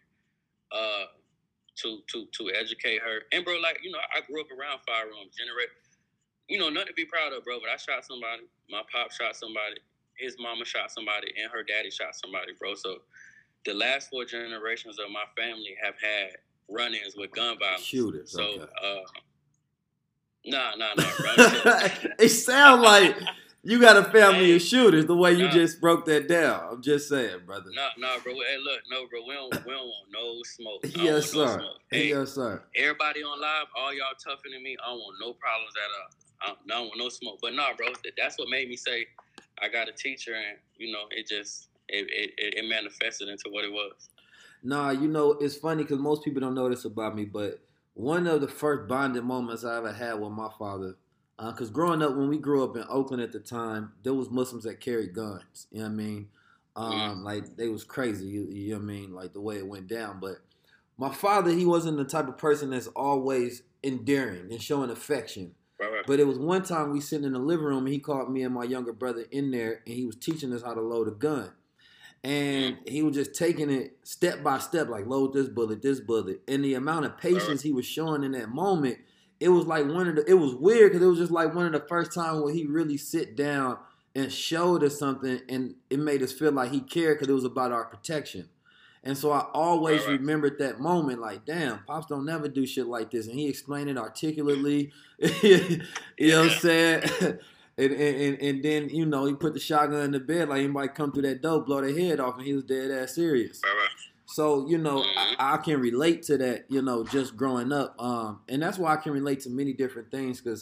to educate her. And, bro, like, I grew up around firearms. Nothing to be proud of, bro, but I shot somebody. My pop shot somebody. His mama shot somebody. And her daddy shot somebody, bro. So the last 4 generations of my family have had run-ins with gun violence. Shooters. So, okay. Nah. It sounds like you got a family of shooters the way you just broke that down. I'm just saying, brother. Nah, bro. Hey, look, no, bro. We don't want no smoke. Yes, sir. No smoke. Hey, yes, sir. Everybody on live, all y'all tougher than me. I don't want no problems at all. I don't want no smoke. But nah, bro. That's what made me say I got a teacher, and it just. It manifested into what it was. Nah, it's funny because most people don't know this about me, but one of the first bonding moments I ever had with my father, because growing up, when we grew up in Oakland at the time, there was Muslims that carried guns. You know what I mean? Like, they was crazy. You know what I mean? Like, the way it went down. But my father, he wasn't the type of person that's always endearing and showing affection. Right. But it was one time we sitting in the living room, and he called me and my younger brother in there, and he was teaching us how to load a gun. And he was just taking it step by step, like load this bullet. And the amount of patience he was showing in that moment, it was like it was weird because it was just like one of the first times where he really sit down and showed us something, and it made us feel like he cared because it was about our protection. And so I always remembered that moment, like, damn, Pops don't never do shit like this. And he explained it articulately. You know what I'm saying? And then, he put the shotgun in the bed, like anybody come through that door, blow their head off, and he was dead ass serious. So, I can relate to that, just growing up. And that's why I can relate to many different things, because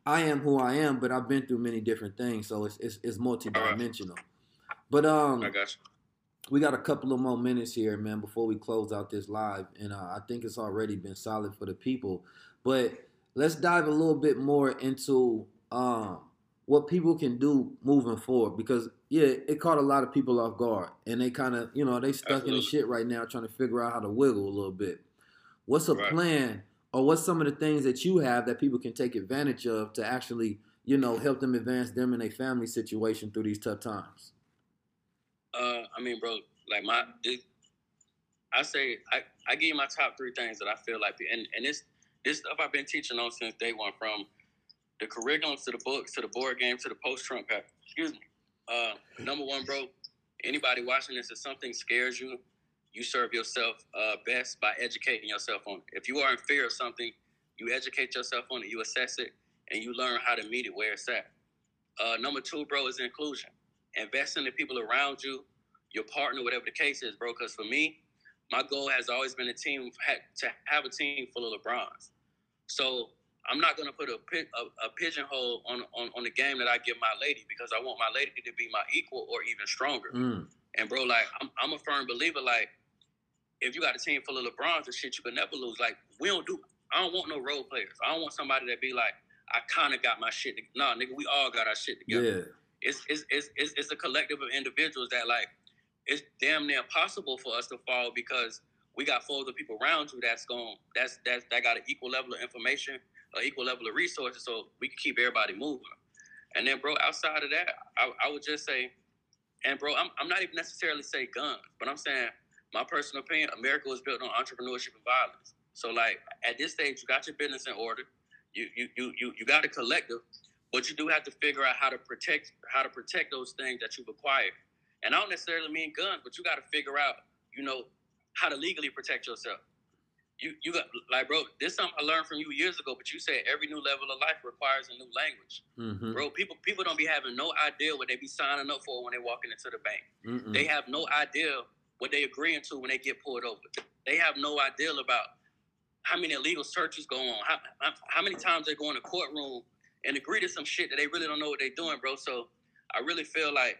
I am who I am, but I've been through many different things, so it's multidimensional. But I got you. we got a couple of more minutes here, man, before we close out this live, and I think it's already been solid for the people. But let's dive a little bit more into what people can do moving forward, because it caught a lot of people off guard, and they kind of, they stuck in the shit right now trying to figure out how to wiggle a little bit. What's a plan, or what's some of the things that you have that people can take advantage of to actually, help them advance them and their family situation through these tough times? I mean, bro, like I give you my top 3 things that I feel like, and this stuff I've been teaching on since day one, from the curriculums to the books to the board game to the post-Trump pack. Excuse me. Number 1, bro, anybody watching this, if something scares you, you serve yourself best by educating yourself on it. If you are in fear of something, you educate yourself on it, you assess it, and you learn how to meet it where it's at. Number 2, bro, is inclusion. Invest in the people around you, your partner, whatever the case is, bro. Because for me, my goal has always been to have a team full of LeBrons. So I'm not going to put a pigeonhole on the game that I give my lady, because I want my lady to be my equal or even stronger. And, bro, like, I'm a firm believer, like, if you got a team full of LeBrons and shit, you can never lose. Like, I don't want no role players. I don't want somebody that be like, I kind of got my shit together. Nah, nigga, we all got our shit together. Yeah. It's a collective of individuals that, like, it's damn near impossible for us to fall, because we got 4 other people around you that got an equal level of information, an equal level of resources, so we can keep everybody moving. And then, bro, outside of that, I would just say, and bro, I'm not even necessarily say guns, but I'm saying, my personal opinion, America was built on entrepreneurship and violence. So, like, at this stage, you got your business in order, you got a collective, but you do have to figure out how to protect those things that you've acquired. And I don't necessarily mean guns, but you got to figure out, how to legally protect yourself. You got, like, bro, this is something I learned from you years ago, but you said every new level of life requires a new language. Mm-hmm. Bro, people don't be having no idea what they be signing up for when they walking into the bank. Mm-mm. They have no idea what they agreeing to when they get pulled over. They have no idea about how many illegal searches go on, how many times they go in the courtroom and agree to some shit that they really don't know what they're doing, bro. So I really feel like,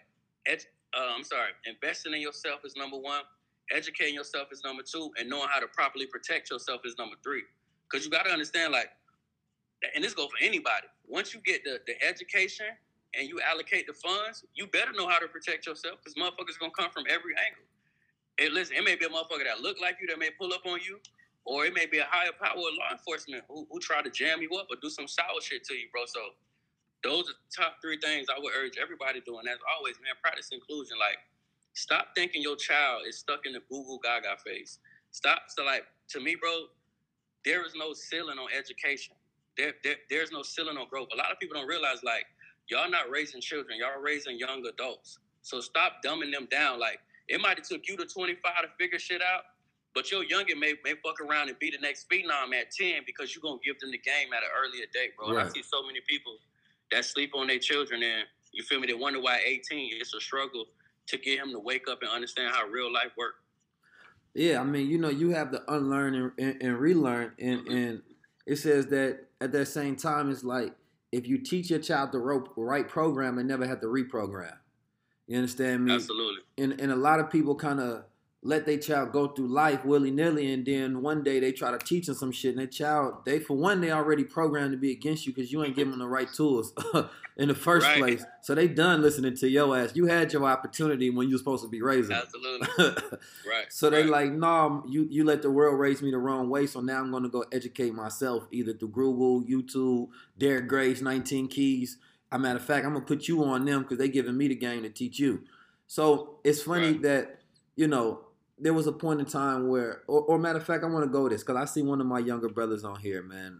investing in yourself is number 1. Educating yourself is number 2, and knowing how to properly protect yourself is number 3. Because you got to understand, like, and this goes for anybody. Once you get the education and you allocate the funds, you better know how to protect yourself, because motherfuckers going to come from every angle. Listen, it may be a motherfucker that look like you that may pull up on you, or it may be a higher power of law enforcement who try to jam you up or do some sour shit to you, bro. So those are the top 3 things I would urge everybody doing. As always, man, practice inclusion. Like, stop thinking your child is stuck in the Google Gaga phase. Stop. So, like, to me, bro, there is no ceiling on education. There's no ceiling on growth. A lot of people don't realize, like, y'all not raising children. Y'all raising young adults. So stop dumbing them down. Like, it might have took you to 25 to figure shit out, but your youngin may fuck around and be the next phenom at 10, because you're going to give them the game at an earlier date, bro. Right. And I see so many people that sleep on their children, and, you feel me, they wonder why 18, it's a struggle to get him to wake up and understand how real life works. Yeah, I mean, you have to unlearn and relearn, and it says that at that same time, it's like, if you teach your child the right program, they never have to reprogram. You understand me? Absolutely. And a lot of people kind of let their child go through life willy-nilly, and then one day they try to teach them some shit, and their child, they already programmed to be against you because you ain't giving them the right tools in the first place. So they done listening to your ass. You had your opportunity when you were supposed to be raising. Absolutely. Right. So they like, no, you let the world raise me the wrong way, so now I'm going to go educate myself either through Google, YouTube, Derek Grace, 19 Keys. As a matter of fact, I'm going to put you on them because they giving me the game to teach you. So it's funny that, there was a point in time where, or matter of fact, I want to go this because I see one of my younger brothers on here, man.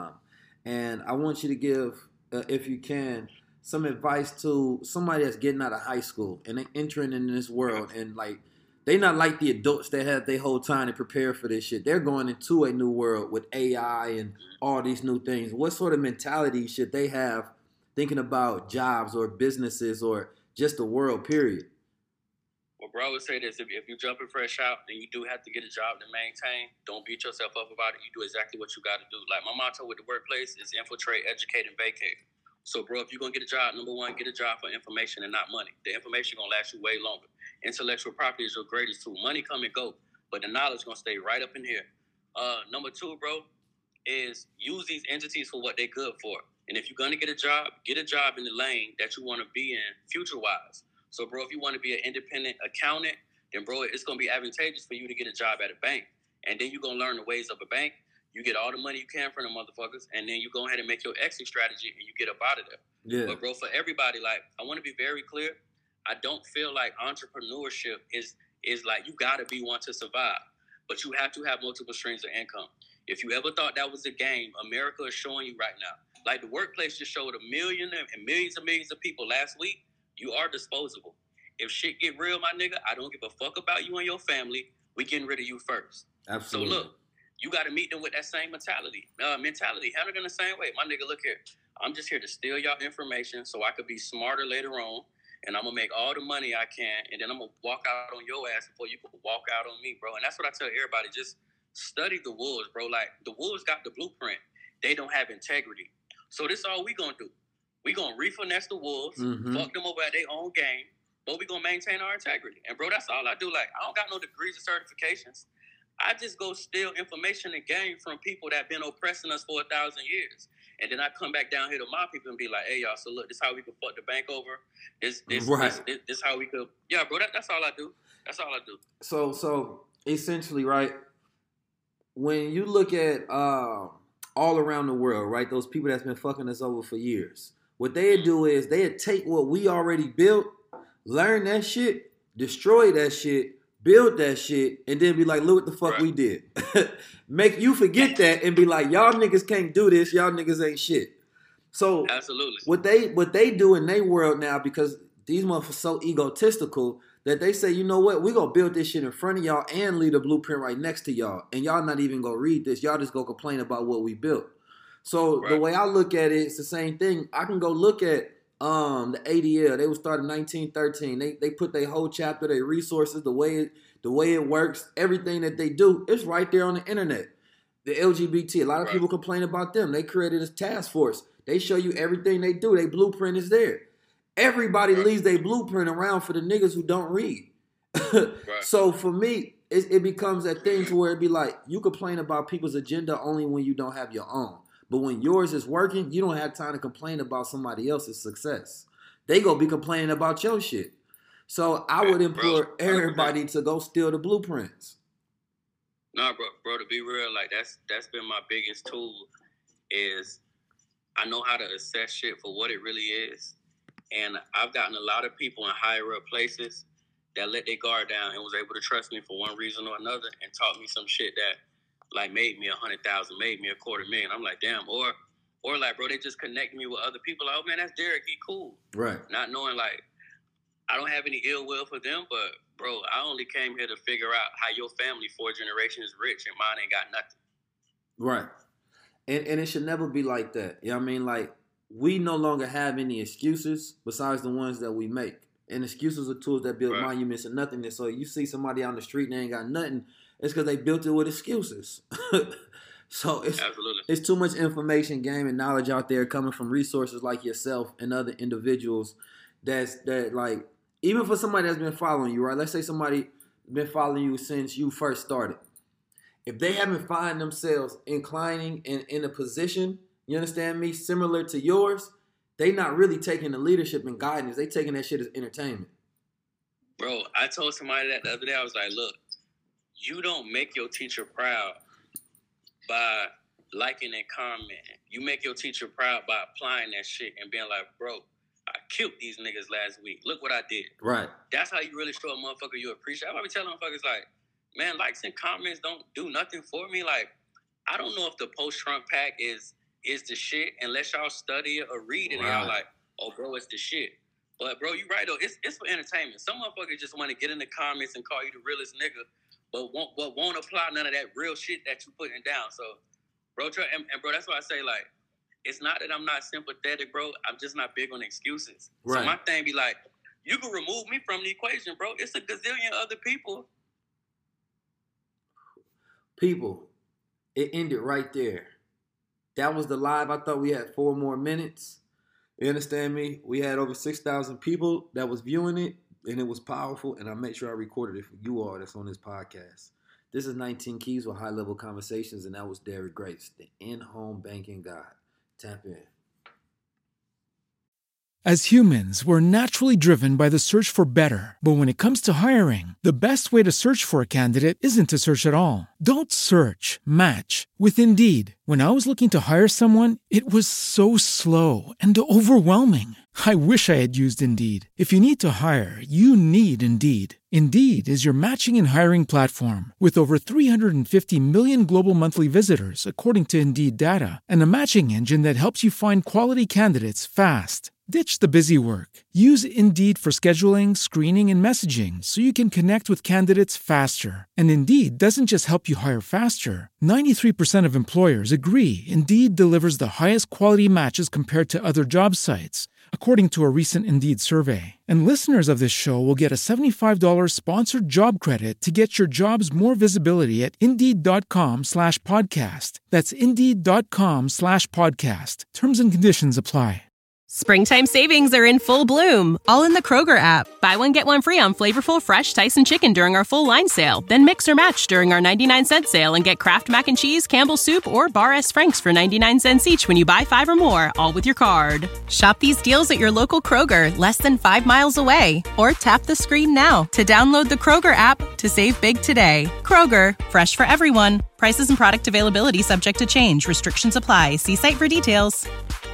And I want you to give, if you can, some advice to somebody that's getting out of high school and they entering in this world, and like, they not like the adults that had their whole time to prepare for this shit. They're going into a new world with AI and all these new things. What sort of mentality should they have thinking about jobs or businesses or just the world, period? Well, bro, I would say this: if you jumping fresh out and you do have to get a job to maintain, don't beat yourself up about it. You do exactly what you got to do. Like my motto with the workplace is infiltrate, educate, and vacate. So, bro, if you're gonna get a job, number one, get a job for information and not money. The information gonna last you way longer. Intellectual property is your greatest tool. Money come and go, but the knowledge gonna stay right up in here. Number two, bro, is use these entities for what they're good for. And if you're gonna get a job in the lane that you want to be in, future-wise. So, bro, if you want to be an independent accountant, then, bro, it's going to be advantageous for you to get a job at a bank. And then you're going to learn the ways of a bank. You get all the money you can from the motherfuckers, and then you go ahead and make your exit strategy, and you get up out of there. Yeah. But, bro, for everybody, like, I want to be very clear. I don't feel like entrepreneurship is like you got to be one to survive. But you have to have multiple streams of income. If you ever thought that was a game, America is showing you right now. Like the workplace just showed a million and millions of people last week. You are disposable. If shit get real, my nigga, I don't give a fuck about you and your family. We getting rid of you first. Absolutely. So look, you got to meet them with that same mentality. Handle it in the same way. My nigga, look here. I'm just here to steal y'all information so I could be smarter later on. And I'm going to make all the money I can. And then I'm going to walk out on your ass before you can walk out on me, bro. And that's what I tell everybody. Just study the wolves, bro. Like, the wolves got the blueprint. They don't have integrity. So this is all we going to do. We going to refinesse the wolves, fuck them over at their own game, but we going to maintain our integrity. And, bro, that's all I do. Like, I don't got no degrees or certifications. I just go steal information and game from people that been oppressing us for 1,000 years. And then I come back down here to my people and be like, hey, y'all, so look, this is how we could fuck the bank over. This how we could. Yeah, bro, that's all I do. That's all I do. So essentially, right, when you look at all around the world, right, those people that's been fucking us over for years, what they'd do is they'd take what we already built, learn that shit, destroy that shit, build that shit, and then be like, look what the fuck we did. Make you forget that and be like, y'all niggas can't do this, y'all niggas ain't shit. So absolutely, what they do in their world now, because these motherfuckers so egotistical that they say, you know what, we gonna build this shit in front of y'all and leave the blueprint right next to y'all, and y'all not even gonna read this. Y'all just gonna complain about what we built. So the way I look at it, it's the same thing. I can go look at the ADL. They was started in 1913. They put their whole chapter, their resources, the way it works, everything that they do, it's right there on the internet. The LGBT, a lot of people complain about them. They created a task force. They show you everything they do. Their blueprint is there. Everybody leaves their blueprint around for the niggas who don't read. So for me, it becomes that thing to where it be like, you complain about people's agenda only when you don't have your own. But when yours is working, you don't have time to complain about somebody else's success. They gonna be complaining about your shit. So I would implore everybody to go steal the blueprints. Nah, bro, to be real, like that's been my biggest tool is I know how to assess shit for what it really is. And I've gotten a lot of people in higher up places that let their guard down and was able to trust me for one reason or another and taught me some shit that like made me 100,000, made me $250,000. I'm like, damn, or like, bro, they just connect me with other people. Like, oh man, that's Derek, he cool. Right. Not knowing like I don't have any ill will for them, but bro, I only came here to figure out how your family 4 generations rich and mine ain't got nothing. Right. And it should never be like that. You know what I mean? Like, we no longer have any excuses besides the ones that we make. And excuses are tools that build monuments and nothingness. So you see somebody on the street and they ain't got nothing, it's because they built it with excuses. So it's too much information, game, and knowledge out there coming from resources like yourself and other individuals that like, even for somebody that's been following you, right? Let's say somebody been following you since you first started. If they haven't found themselves inclining in a position, you understand me, similar to yours, they not really taking the leadership and guidance. They taking that shit as entertainment. Bro, I told somebody that the other day. I was like, look, you don't make your teacher proud by liking and commenting. You make your teacher proud by applying that shit and being like, bro, I killed these niggas last week. Look what I did. Right. That's how you really show a motherfucker you appreciate. I be telling motherfuckers like, man, likes and comments don't do nothing for me. Like, I don't know if the post-Trump pack is the shit unless y'all study it or read it and y'all like, oh, bro, it's the shit. But, bro, you right, though. It's for entertainment. Some motherfuckers just want to get in the comments and call you the realest nigga, but won't apply none of that real shit that you putting down. So, bro, and bro, that's why I say, like, it's not that I'm not sympathetic, bro. I'm just not big on excuses. Right. So my thing be like, You can remove me from the equation, bro. It's a gazillion other people. People, it ended right there. That was the live. I thought we had 4 more minutes. You understand me? We had over 6,000 people that was viewing it, and it was powerful, and I made sure I recorded it for you all that's on this podcast. This is 19 Keys with High-Level Conversations, and that was Derek Grace, the in-home banking guy. Tap in. As humans, we're naturally driven by the search for better. But when it comes to hiring, the best way to search for a candidate isn't to search at all. Don't search, match with Indeed. When I was looking to hire someone, it was so slow and overwhelming. I wish I had used Indeed. If you need to hire, you need Indeed. Indeed is your matching and hiring platform with over 350 million global monthly visitors, according to Indeed data, and a matching engine that helps you find quality candidates fast. Ditch the busy work. Use Indeed for scheduling, screening, and messaging so you can connect with candidates faster. And Indeed doesn't just help you hire faster. 93% of employers agree Indeed delivers the highest quality matches compared to other job sites, according to a recent Indeed survey. And listeners of this show will get a $75 sponsored job credit to get your jobs more visibility at Indeed.com/podcast. That's Indeed.com/podcast. Terms and conditions apply. Springtime savings are in full bloom, all in the Kroger app. Buy one, get one free on flavorful fresh Tyson chicken during our full line sale. Then mix or match during our 99-cent sale and get Kraft Mac and Cheese, Campbell's Soup, or Bar S. Frank's for 99 cents each when you buy 5 or more, all with your card. Shop these deals at your local Kroger, less than 5 miles away. Or tap the screen now to download the Kroger app to save big today. Kroger, fresh for everyone. Prices and product availability subject to change. Restrictions apply. See site for details.